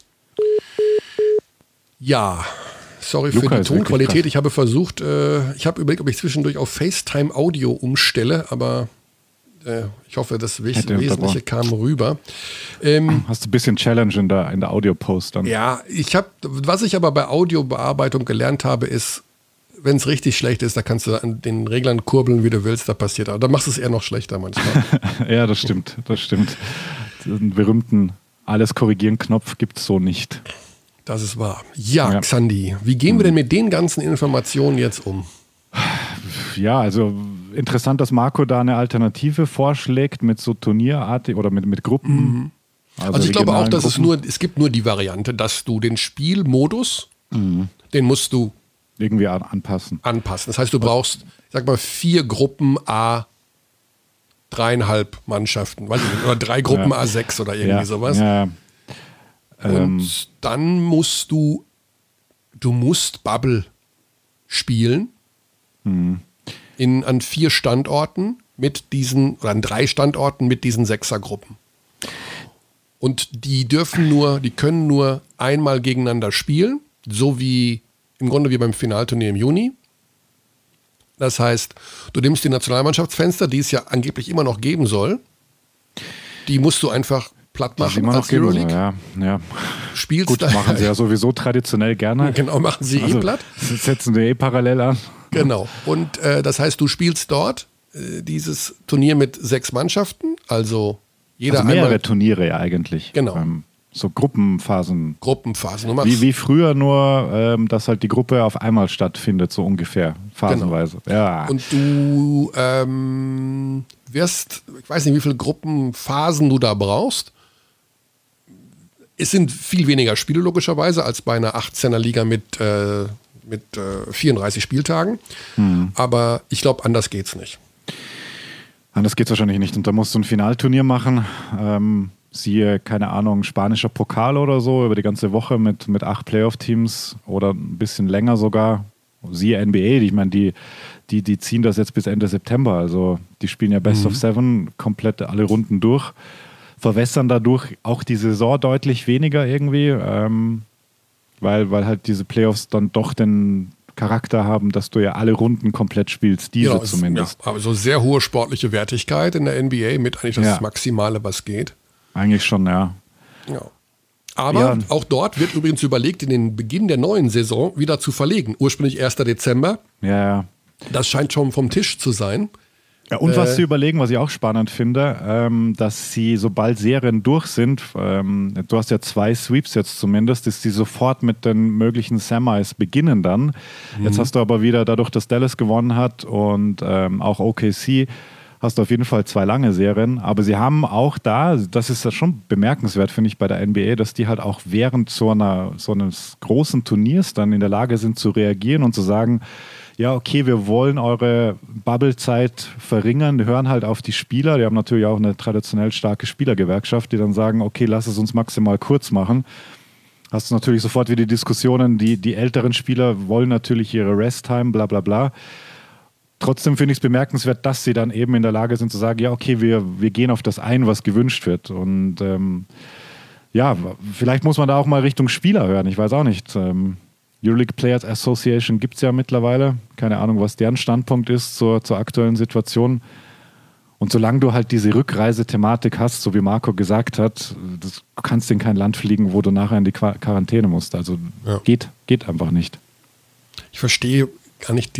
Ja, sorry Luca für die ist wirklich Tonqualität. krass. Ich habe versucht, ich habe überlegt, ob ich zwischendurch auf FaceTime Audio umstelle, aber ich hoffe, das Wesentliche kam rüber. Hast du ein bisschen Challenge in der Audio-Post dann? Ja, was ich aber bei Audiobearbeitung gelernt habe, ist, wenn es richtig schlecht ist, da kannst du an den Reglern kurbeln, wie du willst, da passiert. Aber da machst du es eher noch schlechter manchmal. Ja, das stimmt. Den berühmten Alles-Korrigieren-Knopf gibt es so nicht. Das ist wahr. Ja, Xandi, wie gehen wir denn mit den ganzen Informationen jetzt um? Ja, also interessant, dass Marco da eine Alternative vorschlägt mit so Turnierartig oder mit Gruppen. Mhm. Also ich glaube auch, dass es gibt nur die Variante, dass du den Spielmodus, den musst du irgendwie anpassen. Das heißt, du brauchst, ich sag mal, 4 Gruppen A 3,5 Mannschaften, weiß ich nicht, oder 3 Gruppen A6 oder irgendwie sowas. Ja. Und dann musst du musst Bubble spielen an 4 Standorten mit diesen, oder an 3 Standorten mit diesen 6er-Gruppen. Und die können nur einmal gegeneinander spielen, so wie im Grunde wie beim Finalturnier im Juni. Das heißt, du nimmst die Nationalmannschaftsfenster, die es ja angeblich immer noch geben soll. Die musst du einfach platt machen als Euroleague. Ja. Spielst Gut, machen sie ja sowieso traditionell gerne. Genau, machen sie platt. Das setzen wir parallel an. Genau. Und das heißt, du spielst dort dieses Turnier mit 6 Mannschaften, also jeder mehrere Turniere ja eigentlich. Genau. So Gruppenphasen. Wie früher, nur dass halt die Gruppe auf einmal stattfindet, so ungefähr, phasenweise. Genau. Ja. Und du wirst, ich weiß nicht, wie viele Gruppenphasen du da brauchst. Es sind viel weniger Spiele logischerweise als bei einer 18er Liga mit 34 Spieltagen. Aber ich glaube, anders geht's nicht. Anders geht's wahrscheinlich nicht. Und da musst du ein Finalturnier machen. Siehe, keine Ahnung, spanischer Pokal oder so, über die ganze Woche mit 8 Playoff-Teams oder ein bisschen länger sogar. Siehe NBA, ich meine, die ziehen das jetzt bis Ende September. Also die spielen ja Best of 7 komplett alle Runden durch. Verwässern dadurch auch die Saison deutlich weniger irgendwie, weil halt diese Playoffs dann doch den Charakter haben, dass du ja alle Runden komplett spielst, zumindest. Ja, aber so sehr hohe sportliche Wertigkeit in der NBA mit eigentlich das Maximale, was geht. Eigentlich schon, ja. Aber auch dort wird übrigens überlegt, in den Beginn der neuen Saison wieder zu verlegen. Ursprünglich 1. Dezember. Ja. Das scheint schon vom Tisch zu sein. Ja, und was sie überlegen, was ich auch spannend finde, dass sie, sobald Serien durch sind, du hast ja 2 Sweeps jetzt zumindest, dass sie sofort mit den möglichen Semis beginnen dann. Jetzt hast du aber wieder, dadurch, dass Dallas gewonnen hat und auch OKC, hast du auf jeden Fall 2 lange Serien. Aber sie haben auch da, das ist ja schon bemerkenswert, finde ich, bei der NBA, dass die halt auch während so eines großen Turniers dann in der Lage sind zu reagieren und zu sagen, ja, okay, wir wollen eure Bubble-Zeit verringern, die hören halt auf die Spieler, die haben natürlich auch eine traditionell starke Spielergewerkschaft, die dann sagen, okay, lass es uns maximal kurz machen. Hast du natürlich sofort wieder Diskussionen, die älteren Spieler wollen natürlich ihre Rest-Time, bla bla bla. Trotzdem finde ich es bemerkenswert, dass sie dann eben in der Lage sind zu sagen, ja, okay, wir gehen auf das ein, was gewünscht wird. Und ja, vielleicht muss man da auch mal Richtung Spieler hören, ich weiß auch nicht. Euroleague Players Association gibt es ja mittlerweile. Keine Ahnung, was deren Standpunkt ist zur aktuellen Situation. Und solange du halt diese Rückreisethematik hast, so wie Marco gesagt hat, du kannst in kein Land fliegen, wo du nachher in die Quarantäne musst. Also geht einfach nicht. Ich verstehe gar nicht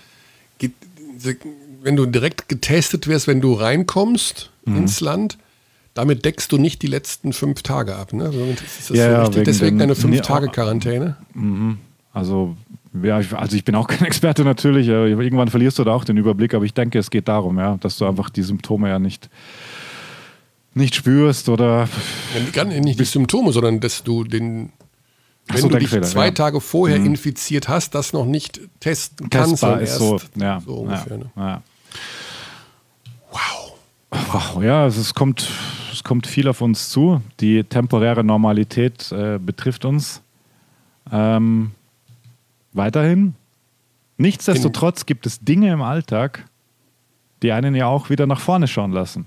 wenn du direkt getestet wirst, wenn du reinkommst ins Land, damit deckst du nicht die letzten 5 Tage ab. Ne? Ist das so richtig? Deswegen eine 5-Tage-Quarantäne? Also, ja, ich bin auch kein Experte natürlich. Irgendwann verlierst du da auch den Überblick, aber ich denke, es geht darum, ja, dass du einfach die Symptome ja nicht spürst oder. Ja, nicht die Symptome, sondern dass du wenn du dich 2 Tage vorher infiziert hast, das noch nicht testen kannst. Testbar ist so ungefähr. Ne? Ja. Wow, ja, es kommt viel auf uns zu. Die temporäre Normalität betrifft uns weiterhin. Nichtsdestotrotz gibt es Dinge im Alltag, die einen ja auch wieder nach vorne schauen lassen.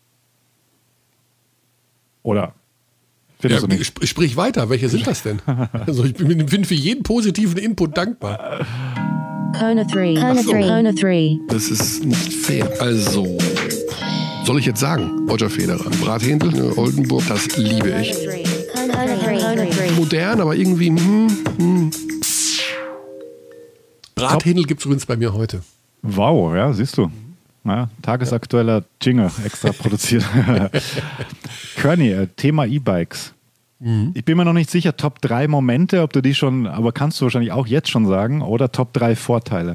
Oder? Findest du nicht? Sprich weiter, welche sind das denn? Also ich bin für jeden positiven Input dankbar. Kona 3. Das ist nicht fair. Also, soll ich jetzt sagen, Roger Federer, Brathändel, Oldenburg, das liebe ich. Kona 3. Modern, aber irgendwie Brathändel gibt es übrigens bei mir heute. Wow, ja, siehst du. Ja, tagesaktueller Jingle extra produziert. Körny, Thema E-Bikes. Ich bin mir noch nicht sicher, Top 3 Momente, ob du die schon, aber kannst du wahrscheinlich auch jetzt schon sagen, oder Top 3 Vorteile?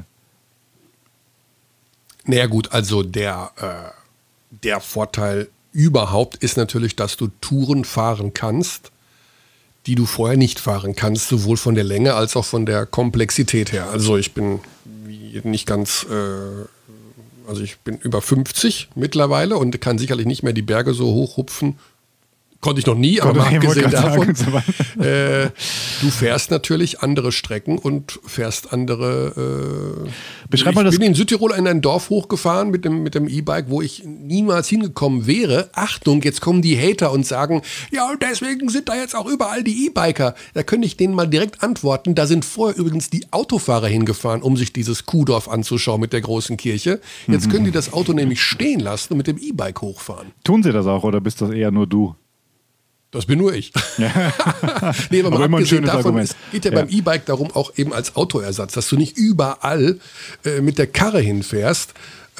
Naja gut, also der Vorteil überhaupt ist natürlich, dass du Touren fahren kannst, die du vorher nicht fahren kannst, sowohl von der Länge als auch von der Komplexität her. Also ich bin nicht ganz... Also ich bin über 50 mittlerweile und kann sicherlich nicht mehr die Berge so hochhupfen. Konnte ich noch nie, aber mal abgesehen davon, du fährst natürlich andere Strecken und fährst andere... Ich bin in Südtirol in ein Dorf hochgefahren mit dem E-Bike, wo ich niemals hingekommen wäre. Achtung, jetzt kommen die Hater und sagen, ja, deswegen sind da jetzt auch überall die E-Biker. Da könnte ich denen mal direkt antworten. Da sind vorher übrigens die Autofahrer hingefahren, um sich dieses Kuhdorf anzuschauen mit der großen Kirche. Jetzt können die das Auto nämlich stehen lassen und mit dem E-Bike hochfahren. Tun sie das auch oder bist das eher nur du? Das bin nur ich. Nee, aber mal abgesehen davon, es geht ja beim E-Bike darum, auch eben als Autoersatz, dass du nicht überall mit der Karre hinfährst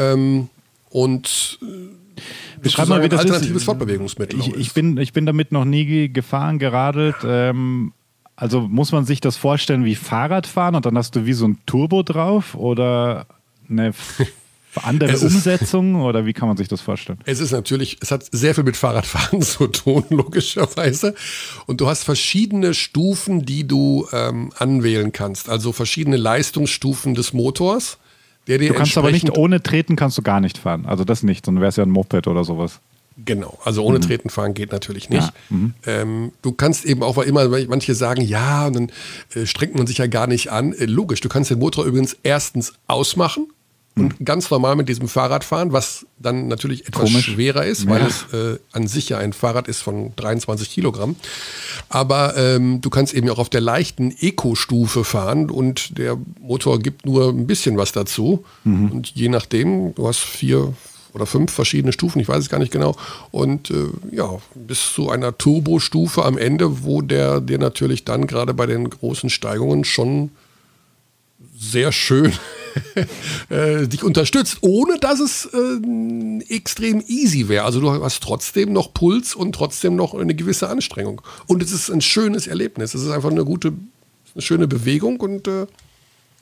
und beschreib mal, wie das alternatives ist. Fortbewegungsmittel ich bin damit noch nie gefahren, geradelt. Also muss man sich das vorstellen wie Fahrradfahren und dann hast du wie so ein Turbo drauf oder eine andere Umsetzung oder wie kann man sich das vorstellen? Es hat sehr viel mit Fahrradfahren zu tun, logischerweise. Und du hast verschiedene Stufen, die du anwählen kannst. Also verschiedene Leistungsstufen des Motors. Du kannst aber nicht ohne Treten kannst du gar nicht fahren. Also das nicht, sonst wäre es ja ein Moped oder sowas. Genau, also ohne Treten fahren geht natürlich nicht. Ja. Du kannst eben auch, weil immer manche sagen, ja, und dann strengt man sich ja gar nicht an. Logisch, du kannst den Motor übrigens erstens ausmachen und ganz normal mit diesem Fahrrad fahren, was dann natürlich etwas schwerer ist, weil es an sich ja ein Fahrrad ist von 23 Kilogramm. Aber du kannst eben auch auf der leichten Eco-Stufe fahren und der Motor gibt nur ein bisschen was dazu. Und je nachdem, du hast 4 oder 5 verschiedene Stufen, ich weiß es gar nicht genau. Und bis zu einer Turbostufe am Ende, wo der dir natürlich dann gerade bei den großen Steigungen schon sehr schön dich unterstützt, ohne dass es extrem easy wäre. Also du hast trotzdem noch Puls und trotzdem noch eine gewisse Anstrengung. Und es ist ein schönes Erlebnis. Es ist einfach eine schöne Bewegung und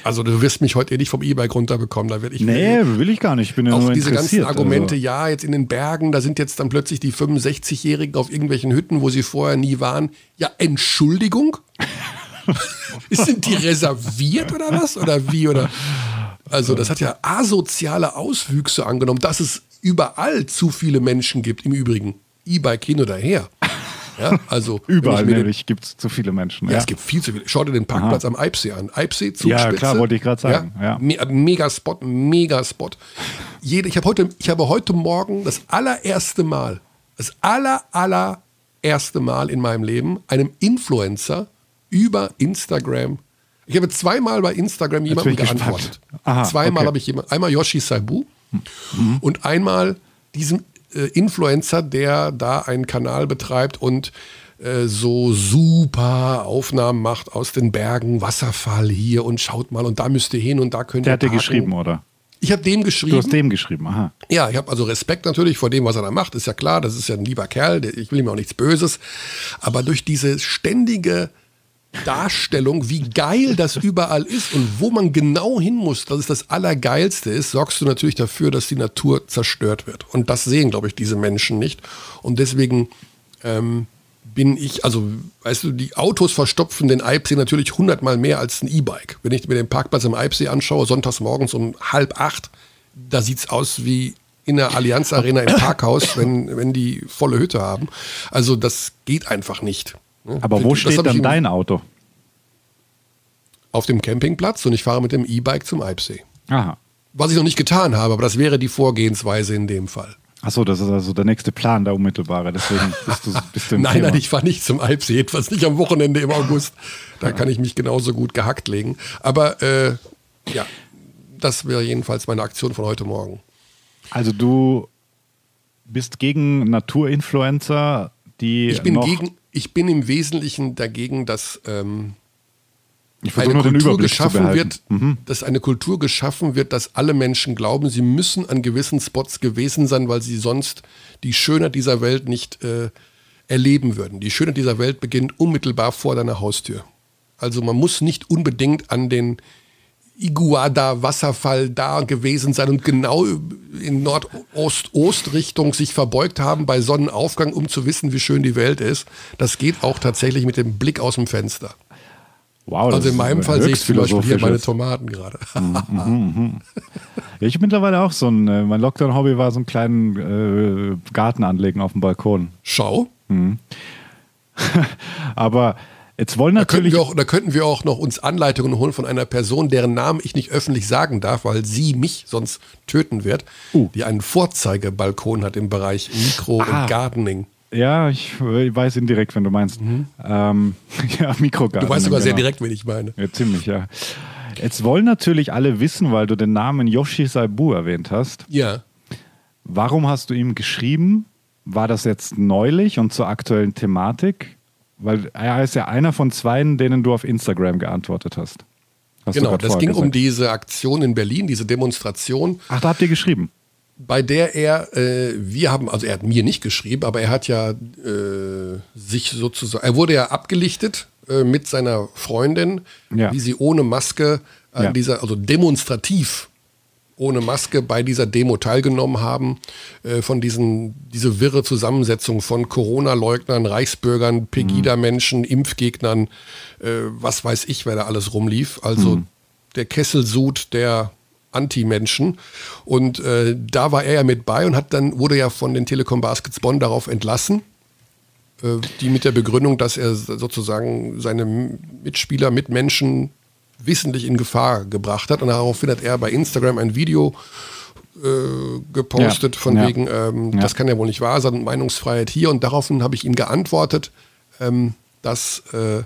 Also du wirst mich heute nicht vom E-Bike runterbekommen. Da werde ich will ich gar nicht. Ich bin ja auch nur diese ganzen interessiert. Argumente, ja, jetzt in den Bergen, da sind jetzt dann plötzlich die 65-Jährigen auf irgendwelchen Hütten, wo sie vorher nie waren. Ja, Entschuldigung? Sind die reserviert oder was? Oder wie? Oder? Also das hat ja asoziale Auswüchse angenommen, dass es überall zu viele Menschen gibt. Im Übrigen, E-Bike hin oder her. Ja, also Überall nämlich gibt es zu viele Menschen. Ja, es gibt viel zu viele. Schau dir den Parkplatz am Eibsee an. Eibsee, Zugspitze. Ja, klar, wollte ich gerade sagen. Ja, mega Spot. Ich habe heute Morgen das allererste Mal in meinem Leben einem Influencer über Instagram. Ich habe zweimal bei Instagram jemandem geantwortet. Zweimal habe ich einmal Yoshi Saibu und einmal diesem Influencer, der da einen Kanal betreibt und so super Aufnahmen macht aus den Bergen, Wasserfall hier und schaut mal und da müsst ihr hin und da könnt ihr Der hat dir geschrieben, oder? Ich habe dem geschrieben. Du hast dem geschrieben, aha. Ja, ich habe also Respekt natürlich vor dem, was er da macht, ist ja klar, das ist ja ein lieber Kerl, ich will ihm auch nichts Böses, aber durch diese ständige Darstellung, wie geil das überall ist und wo man genau hin muss, dass es das Allergeilste ist, sorgst du natürlich dafür, dass die Natur zerstört wird. Und das sehen, glaube ich, diese Menschen nicht. Und deswegen bin ich, also, weißt du, die Autos verstopfen den Eibsee natürlich 100-mal mehr als ein E-Bike. Wenn ich mir den Parkplatz im Eibsee anschaue, sonntags morgens um 7:30, da sieht es aus wie in der Allianz Arena im Parkhaus, wenn die volle Hütte haben. Also das geht einfach nicht. Aber wo steht dann dein Auto? Auf dem Campingplatz und ich fahre mit dem E-Bike zum Eibsee. Aha. Was ich noch nicht getan habe, aber das wäre die Vorgehensweise in dem Fall. Achso, das ist also der nächste Plan, der unmittelbare. Deswegen bist du im Thema. Nein, ich fahre nicht zum Eibsee, jedenfalls nicht am Wochenende im August. Da kann ich mich genauso gut gehackt legen. Aber ja, das wäre jedenfalls meine Aktion von heute Morgen. Also du bist gegen Naturinfluencer, die Ich bin im Wesentlichen dagegen, dass eine Kultur geschaffen wird, dass alle Menschen glauben, sie müssen an gewissen Spots gewesen sein, weil sie sonst die Schönheit dieser Welt nicht erleben würden. Die Schönheit dieser Welt beginnt unmittelbar vor deiner Haustür. Also man muss nicht unbedingt an den Iguada-Wasserfall da gewesen sein und genau in Nordost-Ost-Richtung sich verbeugt haben bei Sonnenaufgang, um zu wissen, wie schön die Welt ist. Das geht auch tatsächlich mit dem Blick aus dem Fenster. Wow, also in meinem Fall sehe ich zum Beispiel hier meine Tomaten gerade. Ja, ich bin mittlerweile auch mein Lockdown-Hobby war so einen kleinen Garten anlegen auf dem Balkon. Schau. Aber jetzt wollen natürlich... Da könnten wir auch noch uns Anleitungen holen von einer Person, deren Namen ich nicht öffentlich sagen darf, weil sie mich sonst töten wird, die einen Vorzeigebalkon hat im Bereich Mikro und Gardening. Ja, ich weiß indirekt, wenn du meinst. Ja, Mikrogarten. Du weißt sogar sehr direkt, wen ich meine. Ja, ziemlich, ja. Jetzt wollen natürlich alle wissen, weil du den Namen Yoshi Saibu erwähnt hast. Ja. Warum hast du ihm geschrieben? War das jetzt neulich und zur aktuellen Thematik? Weil er ist ja einer von zweien, denen du auf Instagram geantwortet hast. Genau, das ging um diese Aktion in Berlin, diese Demonstration. Ach, da habt ihr geschrieben? Bei der er hat mir nicht geschrieben, aber er hat ja sich sozusagen, er wurde ja abgelichtet mit seiner Freundin, wie sie ohne Maske also demonstrativ ohne Maske bei dieser Demo teilgenommen haben, von diese wirre Zusammensetzung von Corona-Leugnern, Reichsbürgern, Pegida-Menschen, Impfgegnern, was weiß ich, wer da alles rumlief. Also der Kesselsud der Anti-Menschen. Und da war er ja mit bei und wurde ja von den Telekom Baskets Bonn darauf entlassen, die mit der Begründung, dass er sozusagen seine Mitspieler, Mitmenschen wissentlich in Gefahr gebracht hat. Und daraufhin hat er bei Instagram ein Video gepostet, von wegen, das kann ja wohl nicht wahr sein, Meinungsfreiheit hier. Und daraufhin habe ich ihm geantwortet, dass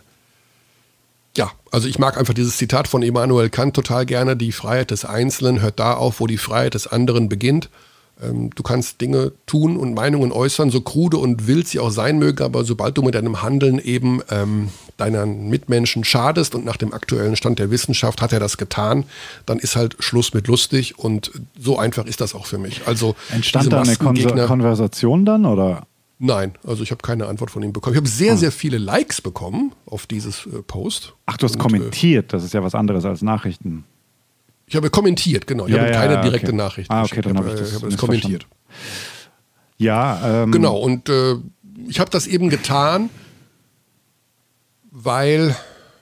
also ich mag einfach dieses Zitat von Immanuel Kant total gerne: Die Freiheit des Einzelnen hört da auf, wo die Freiheit des anderen beginnt. Du kannst Dinge tun und Meinungen äußern, so krude und wild sie auch sein mögen, aber sobald du mit deinem Handeln eben deinen Mitmenschen schadest, und nach dem aktuellen Stand der Wissenschaft hat er das getan, dann ist halt Schluss mit lustig, und so einfach ist das auch für mich. Also entstand da eine Konversation dann, oder? Nein, also ich habe keine Antwort von ihm bekommen. Ich habe sehr, sehr viele Likes bekommen auf dieses Post. Ach, du hast kommentiert, das ist ja was anderes als Nachrichten. Ich habe kommentiert, genau. Ich habe keine direkte Nachricht. Okay, dann habe ich das kommentiert. Ja, genau, und ich habe das eben getan, weil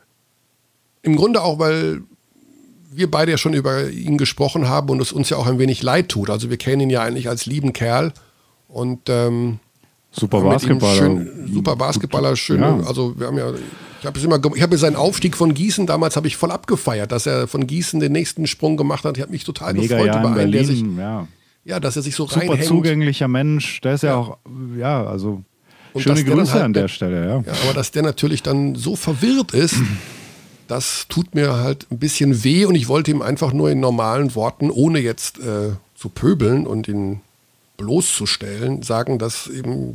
im Grunde auch, weil wir beide ja schon über ihn gesprochen haben und es uns ja auch ein wenig leid tut. Also wir kennen ihn ja eigentlich als lieben Kerl und super Basketballer. Super Basketballer, schön. Ja. Also wir haben ja, ich habe seinen Aufstieg von Gießen, damals habe ich voll abgefeiert, dass er von Gießen den nächsten Sprung gemacht hat. Ich habe mich total gefreut über einen, der sich, dass er sich so super reinhängt. Super zugänglicher Mensch, der ist ja auch, also und schöne Grüße halt, an der Stelle. Ja, aber dass der natürlich dann so verwirrt ist, das tut mir halt ein bisschen weh und ich wollte ihm einfach nur in normalen Worten, ohne jetzt zu pöbeln und ihn bloßzustellen, sagen, dass eben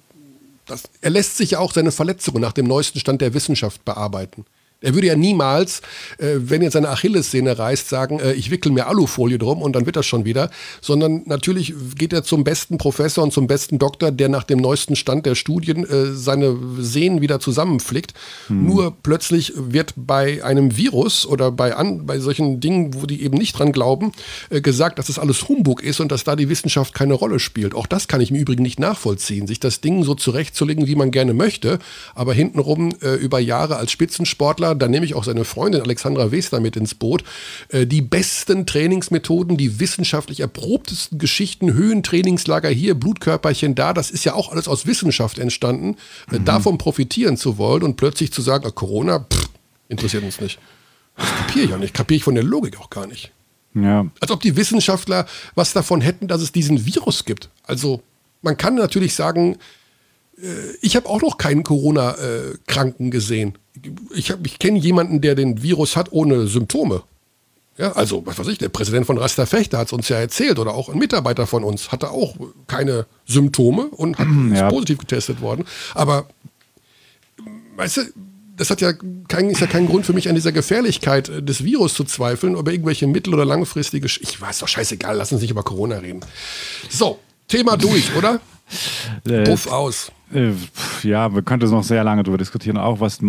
er lässt sich ja auch seine Verletzungen nach dem neuesten Stand der Wissenschaft bearbeiten. Er würde ja niemals, wenn jetzt seine Achillessehne reißt, sagen, ich wickel mir Alufolie drum und dann wird das schon wieder, sondern natürlich geht er zum besten Professor und zum besten Doktor, der nach dem neuesten Stand der Studien seine Sehnen wieder zusammenflickt. Nur plötzlich wird bei einem Virus oder bei solchen Dingen, wo die eben nicht dran glauben, gesagt, dass das alles Humbug ist und dass da die Wissenschaft keine Rolle spielt. Auch das kann ich im Übrigen nicht nachvollziehen, sich das Ding so zurechtzulegen, wie man gerne möchte, aber hintenrum über Jahre als Spitzensportler, da nehme ich auch seine Freundin Alexandra Wester mit ins Boot, die besten Trainingsmethoden, die wissenschaftlich erprobtesten Geschichten, Höhentrainingslager hier, Blutkörperchen da, das ist ja auch alles aus Wissenschaft entstanden, davon profitieren zu wollen und plötzlich zu sagen, Corona, interessiert uns nicht. Das kapiere ich von der Logik auch gar nicht. Ja. Als ob die Wissenschaftler was davon hätten, dass es diesen Virus gibt. Also man kann natürlich sagen, ich habe auch noch keinen Corona-Kranken gesehen. Ich kenne jemanden, der den Virus hat ohne Symptome. Ja, also, was weiß ich, der Präsident von Raster Fechter hat es uns ja erzählt oder auch ein Mitarbeiter von uns hatte auch keine Symptome und ist positiv getestet worden. Aber, weißt du, das ist ja kein Grund für mich, an dieser Gefährlichkeit des Virus zu zweifeln, aber irgendwelche mittel- oder langfristige, ich weiß doch, scheißegal, lass uns nicht über Corona reden. So, Thema durch, oder? Puff aus. Ja, wir könnten noch sehr lange darüber diskutieren, auch was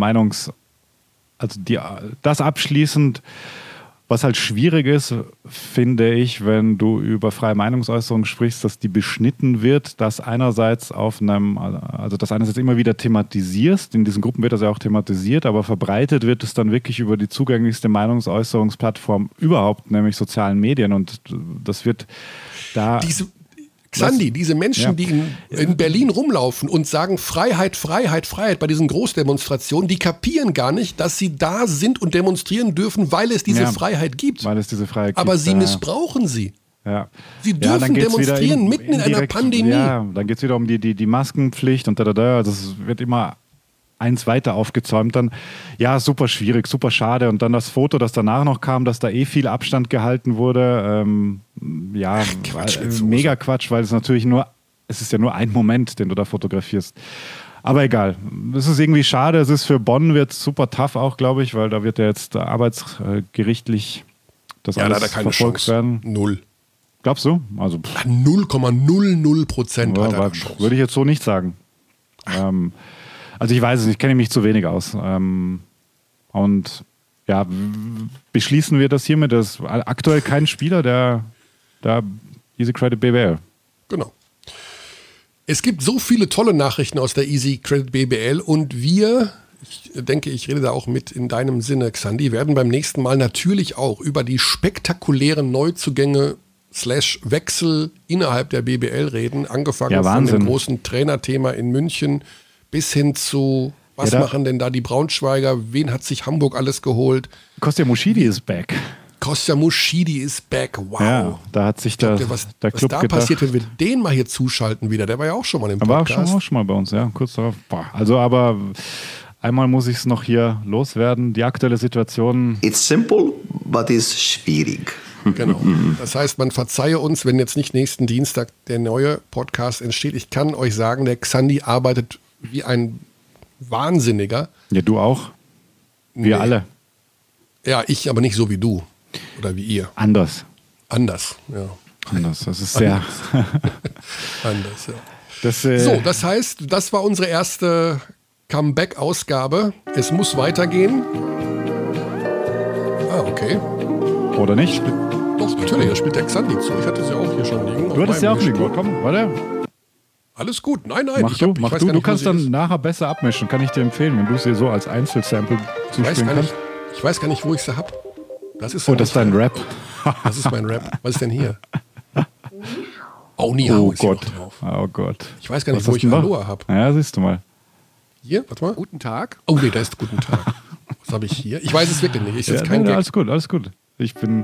das abschließend, was halt schwierig ist, finde ich, wenn du über freie Meinungsäußerung sprichst, dass die beschnitten wird, dass einerseits dass einerseits immer wieder thematisierst, in diesen Gruppen wird das ja auch thematisiert, aber verbreitet wird es dann wirklich über die zugänglichste Meinungsäußerungsplattform überhaupt, nämlich sozialen Medien, und das wird da... Xandi, diese Menschen, die in Berlin rumlaufen und sagen Freiheit, Freiheit, Freiheit bei diesen Großdemonstrationen, die kapieren gar nicht, dass sie da sind und demonstrieren dürfen, weil es diese Freiheit gibt. Weil es diese Freiheit gibt. Aber sie missbrauchen sie. Ja. Sie dürfen demonstrieren mitten in einer Pandemie. Ja, dann geht es wieder um die Maskenpflicht und also es wird immer eins weiter aufgezäumt dann. Ja, super schwierig, super schade. Und dann das Foto, das danach noch kam, dass da viel Abstand gehalten wurde. Mega Quatsch, weil es ist ja nur ein Moment, den du da fotografierst. Aber egal, es ist irgendwie schade. Es ist für Bonn wird super tough auch, glaube ich, weil da wird ja jetzt arbeitsgerichtlich das alles verfolgt werden. Null. Glaubst du? Also 0,00% hat er Chance. Würde ich jetzt so nicht sagen. Also ich weiß es nicht, ich kenne mich zu wenig aus. Und ja, beschließen wir das hiermit, dass aktuell kein Spieler, der Easy Credit BBL. Genau. Es gibt so viele tolle Nachrichten aus der Easy Credit BBL und wir, ich denke, ich rede da auch mit in deinem Sinne, Xandi, werden beim nächsten Mal natürlich auch über die spektakulären Neuzugänge / Wechsel innerhalb der BBL reden, angefangen von dem großen Trainerthema in München bis hin zu, was machen denn da die Braunschweiger, wen hat sich Hamburg alles geholt? Kostja Muschidi ist back. Kostja Muschidi ist back, wow. Ja, da hat sich der Club was da passiert, wenn wir den mal hier zuschalten wieder, der war ja auch schon mal im Podcast. War auch schon mal bei uns, ja, kurz darauf. Also aber einmal muss ich es noch hier loswerden, die aktuelle Situation. It's simple, but it's schwierig. Genau. Das heißt, man verzeihe uns, wenn jetzt nicht nächsten Dienstag der neue Podcast entsteht. Ich kann euch sagen, der Xandi arbeitet wie ein Wahnsinniger. Ja, du auch. Wir alle. Ja, ich aber nicht so wie du. Oder wie ihr. Anders, ja. Anders, das ist sehr... Anders, ja. So, das heißt, das war unsere erste Comeback-Ausgabe. Es muss weitergehen. Ah, okay. Oder nicht? Doch, natürlich, da spielt der Xandi zu. Ich hatte sie auch hier schon liegen. Du hattest ja auch liegen. Komm, warte. Alles gut. Nein. Mach du. Du kannst dann nachher besser abmischen. Kann ich dir empfehlen, wenn du sie so als Einzelsample zuspielen kannst. Ich weiß gar nicht, wo ich sie habe. Das ist das ist dein Rap. Das ist mein Rap. Was ist denn hier? Oh, Nihau ist hier noch drauf. Oh Gott. Ich weiß gar nicht, wo ich Aloha habe. Ja, siehst du mal. Hier, warte mal. Guten Tag. Oh nee, da ist Guten Tag. Was habe ich hier? Ich weiß es wirklich nicht. Kein Gag. Alles gut. Ich bin...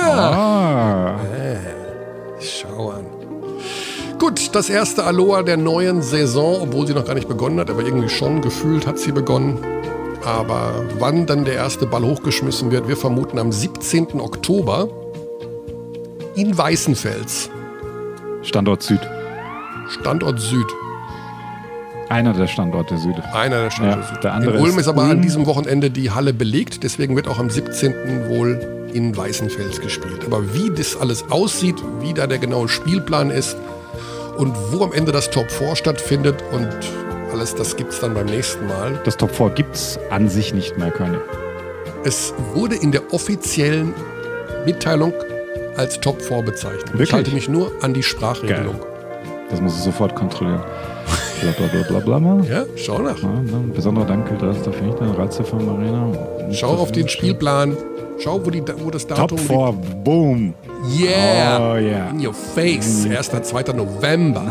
Schau an. Gut, das erste Aloha der neuen Saison, obwohl sie noch gar nicht begonnen hat, aber irgendwie schon gefühlt hat sie begonnen. Aber wann dann der erste Ball hochgeschmissen wird, wir vermuten am 17. Oktober in Weißenfels. Standort Süd. Standort Süd. Einer der Standorte Süd. Süd. Der andere in Ulm ist aber an diesem Wochenende die Halle belegt, deswegen wird auch am 17. wohl in Weißenfels gespielt. Aber wie das alles aussieht, wie da der genaue Spielplan ist und wo am Ende das Top 4 stattfindet und alles, das gibt's dann beim nächsten Mal. Das Top 4 gibt's an sich nicht mehr, König. Es wurde in der offiziellen Mitteilung als Top 4 bezeichnet. Wirklich? Ich halte mich nur an die Sprachregelung. Geil. Das muss ich sofort kontrollieren. Blablabla. Ja, schau nach. Ja, ein besonderer Dank gilt das dafür nicht, der Ratiofarm Arena. Schau auf den Spielplan. Schau, wo das Datum Top 4, boom. Yeah. Oh yeah. In your face. 1. 2. November.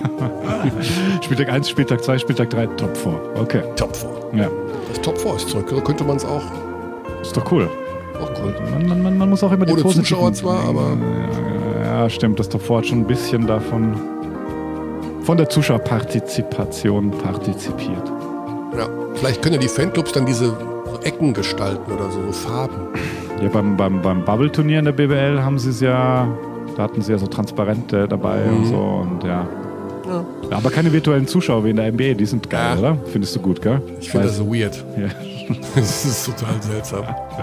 Spieltag 1, Spieltag 2, Spieltag 3, Top 4. Okay. Top 4. Ja. Das Top 4 ist zurück. So könnte man es auch. Ist doch cool. Auch cool. Man muss auch immer die Ohne positiven... Zuschauer zwar, aber... Ja, stimmt. Das Top 4 hat schon ein bisschen davon... von der Zuschauerpartizipation partizipiert. Ja, vielleicht können ja die Fanclubs dann diese so Ecken gestalten oder so Farben. Ja, beim Bubble-Turnier in der BBL haben sie es ja, da hatten sie ja so Transparente dabei und so und ja. Aber keine virtuellen Zuschauer wie in der NBA, die sind geil, oder? Findest du gut, gell? Ich finde das so weird. Ja. Das ist total seltsam.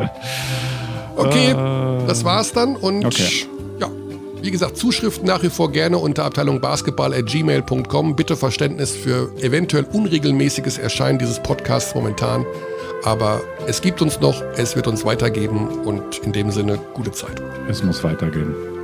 Okay, das war's dann und ja, wie gesagt, Zuschriften nach wie vor gerne unter abteilungbasketball@gmail.com. Bitte Verständnis für eventuell unregelmäßiges Erscheinen dieses Podcasts momentan. Aber es gibt uns noch, es wird uns weitergeben und in dem Sinne gute Zeit. Es muss weitergehen.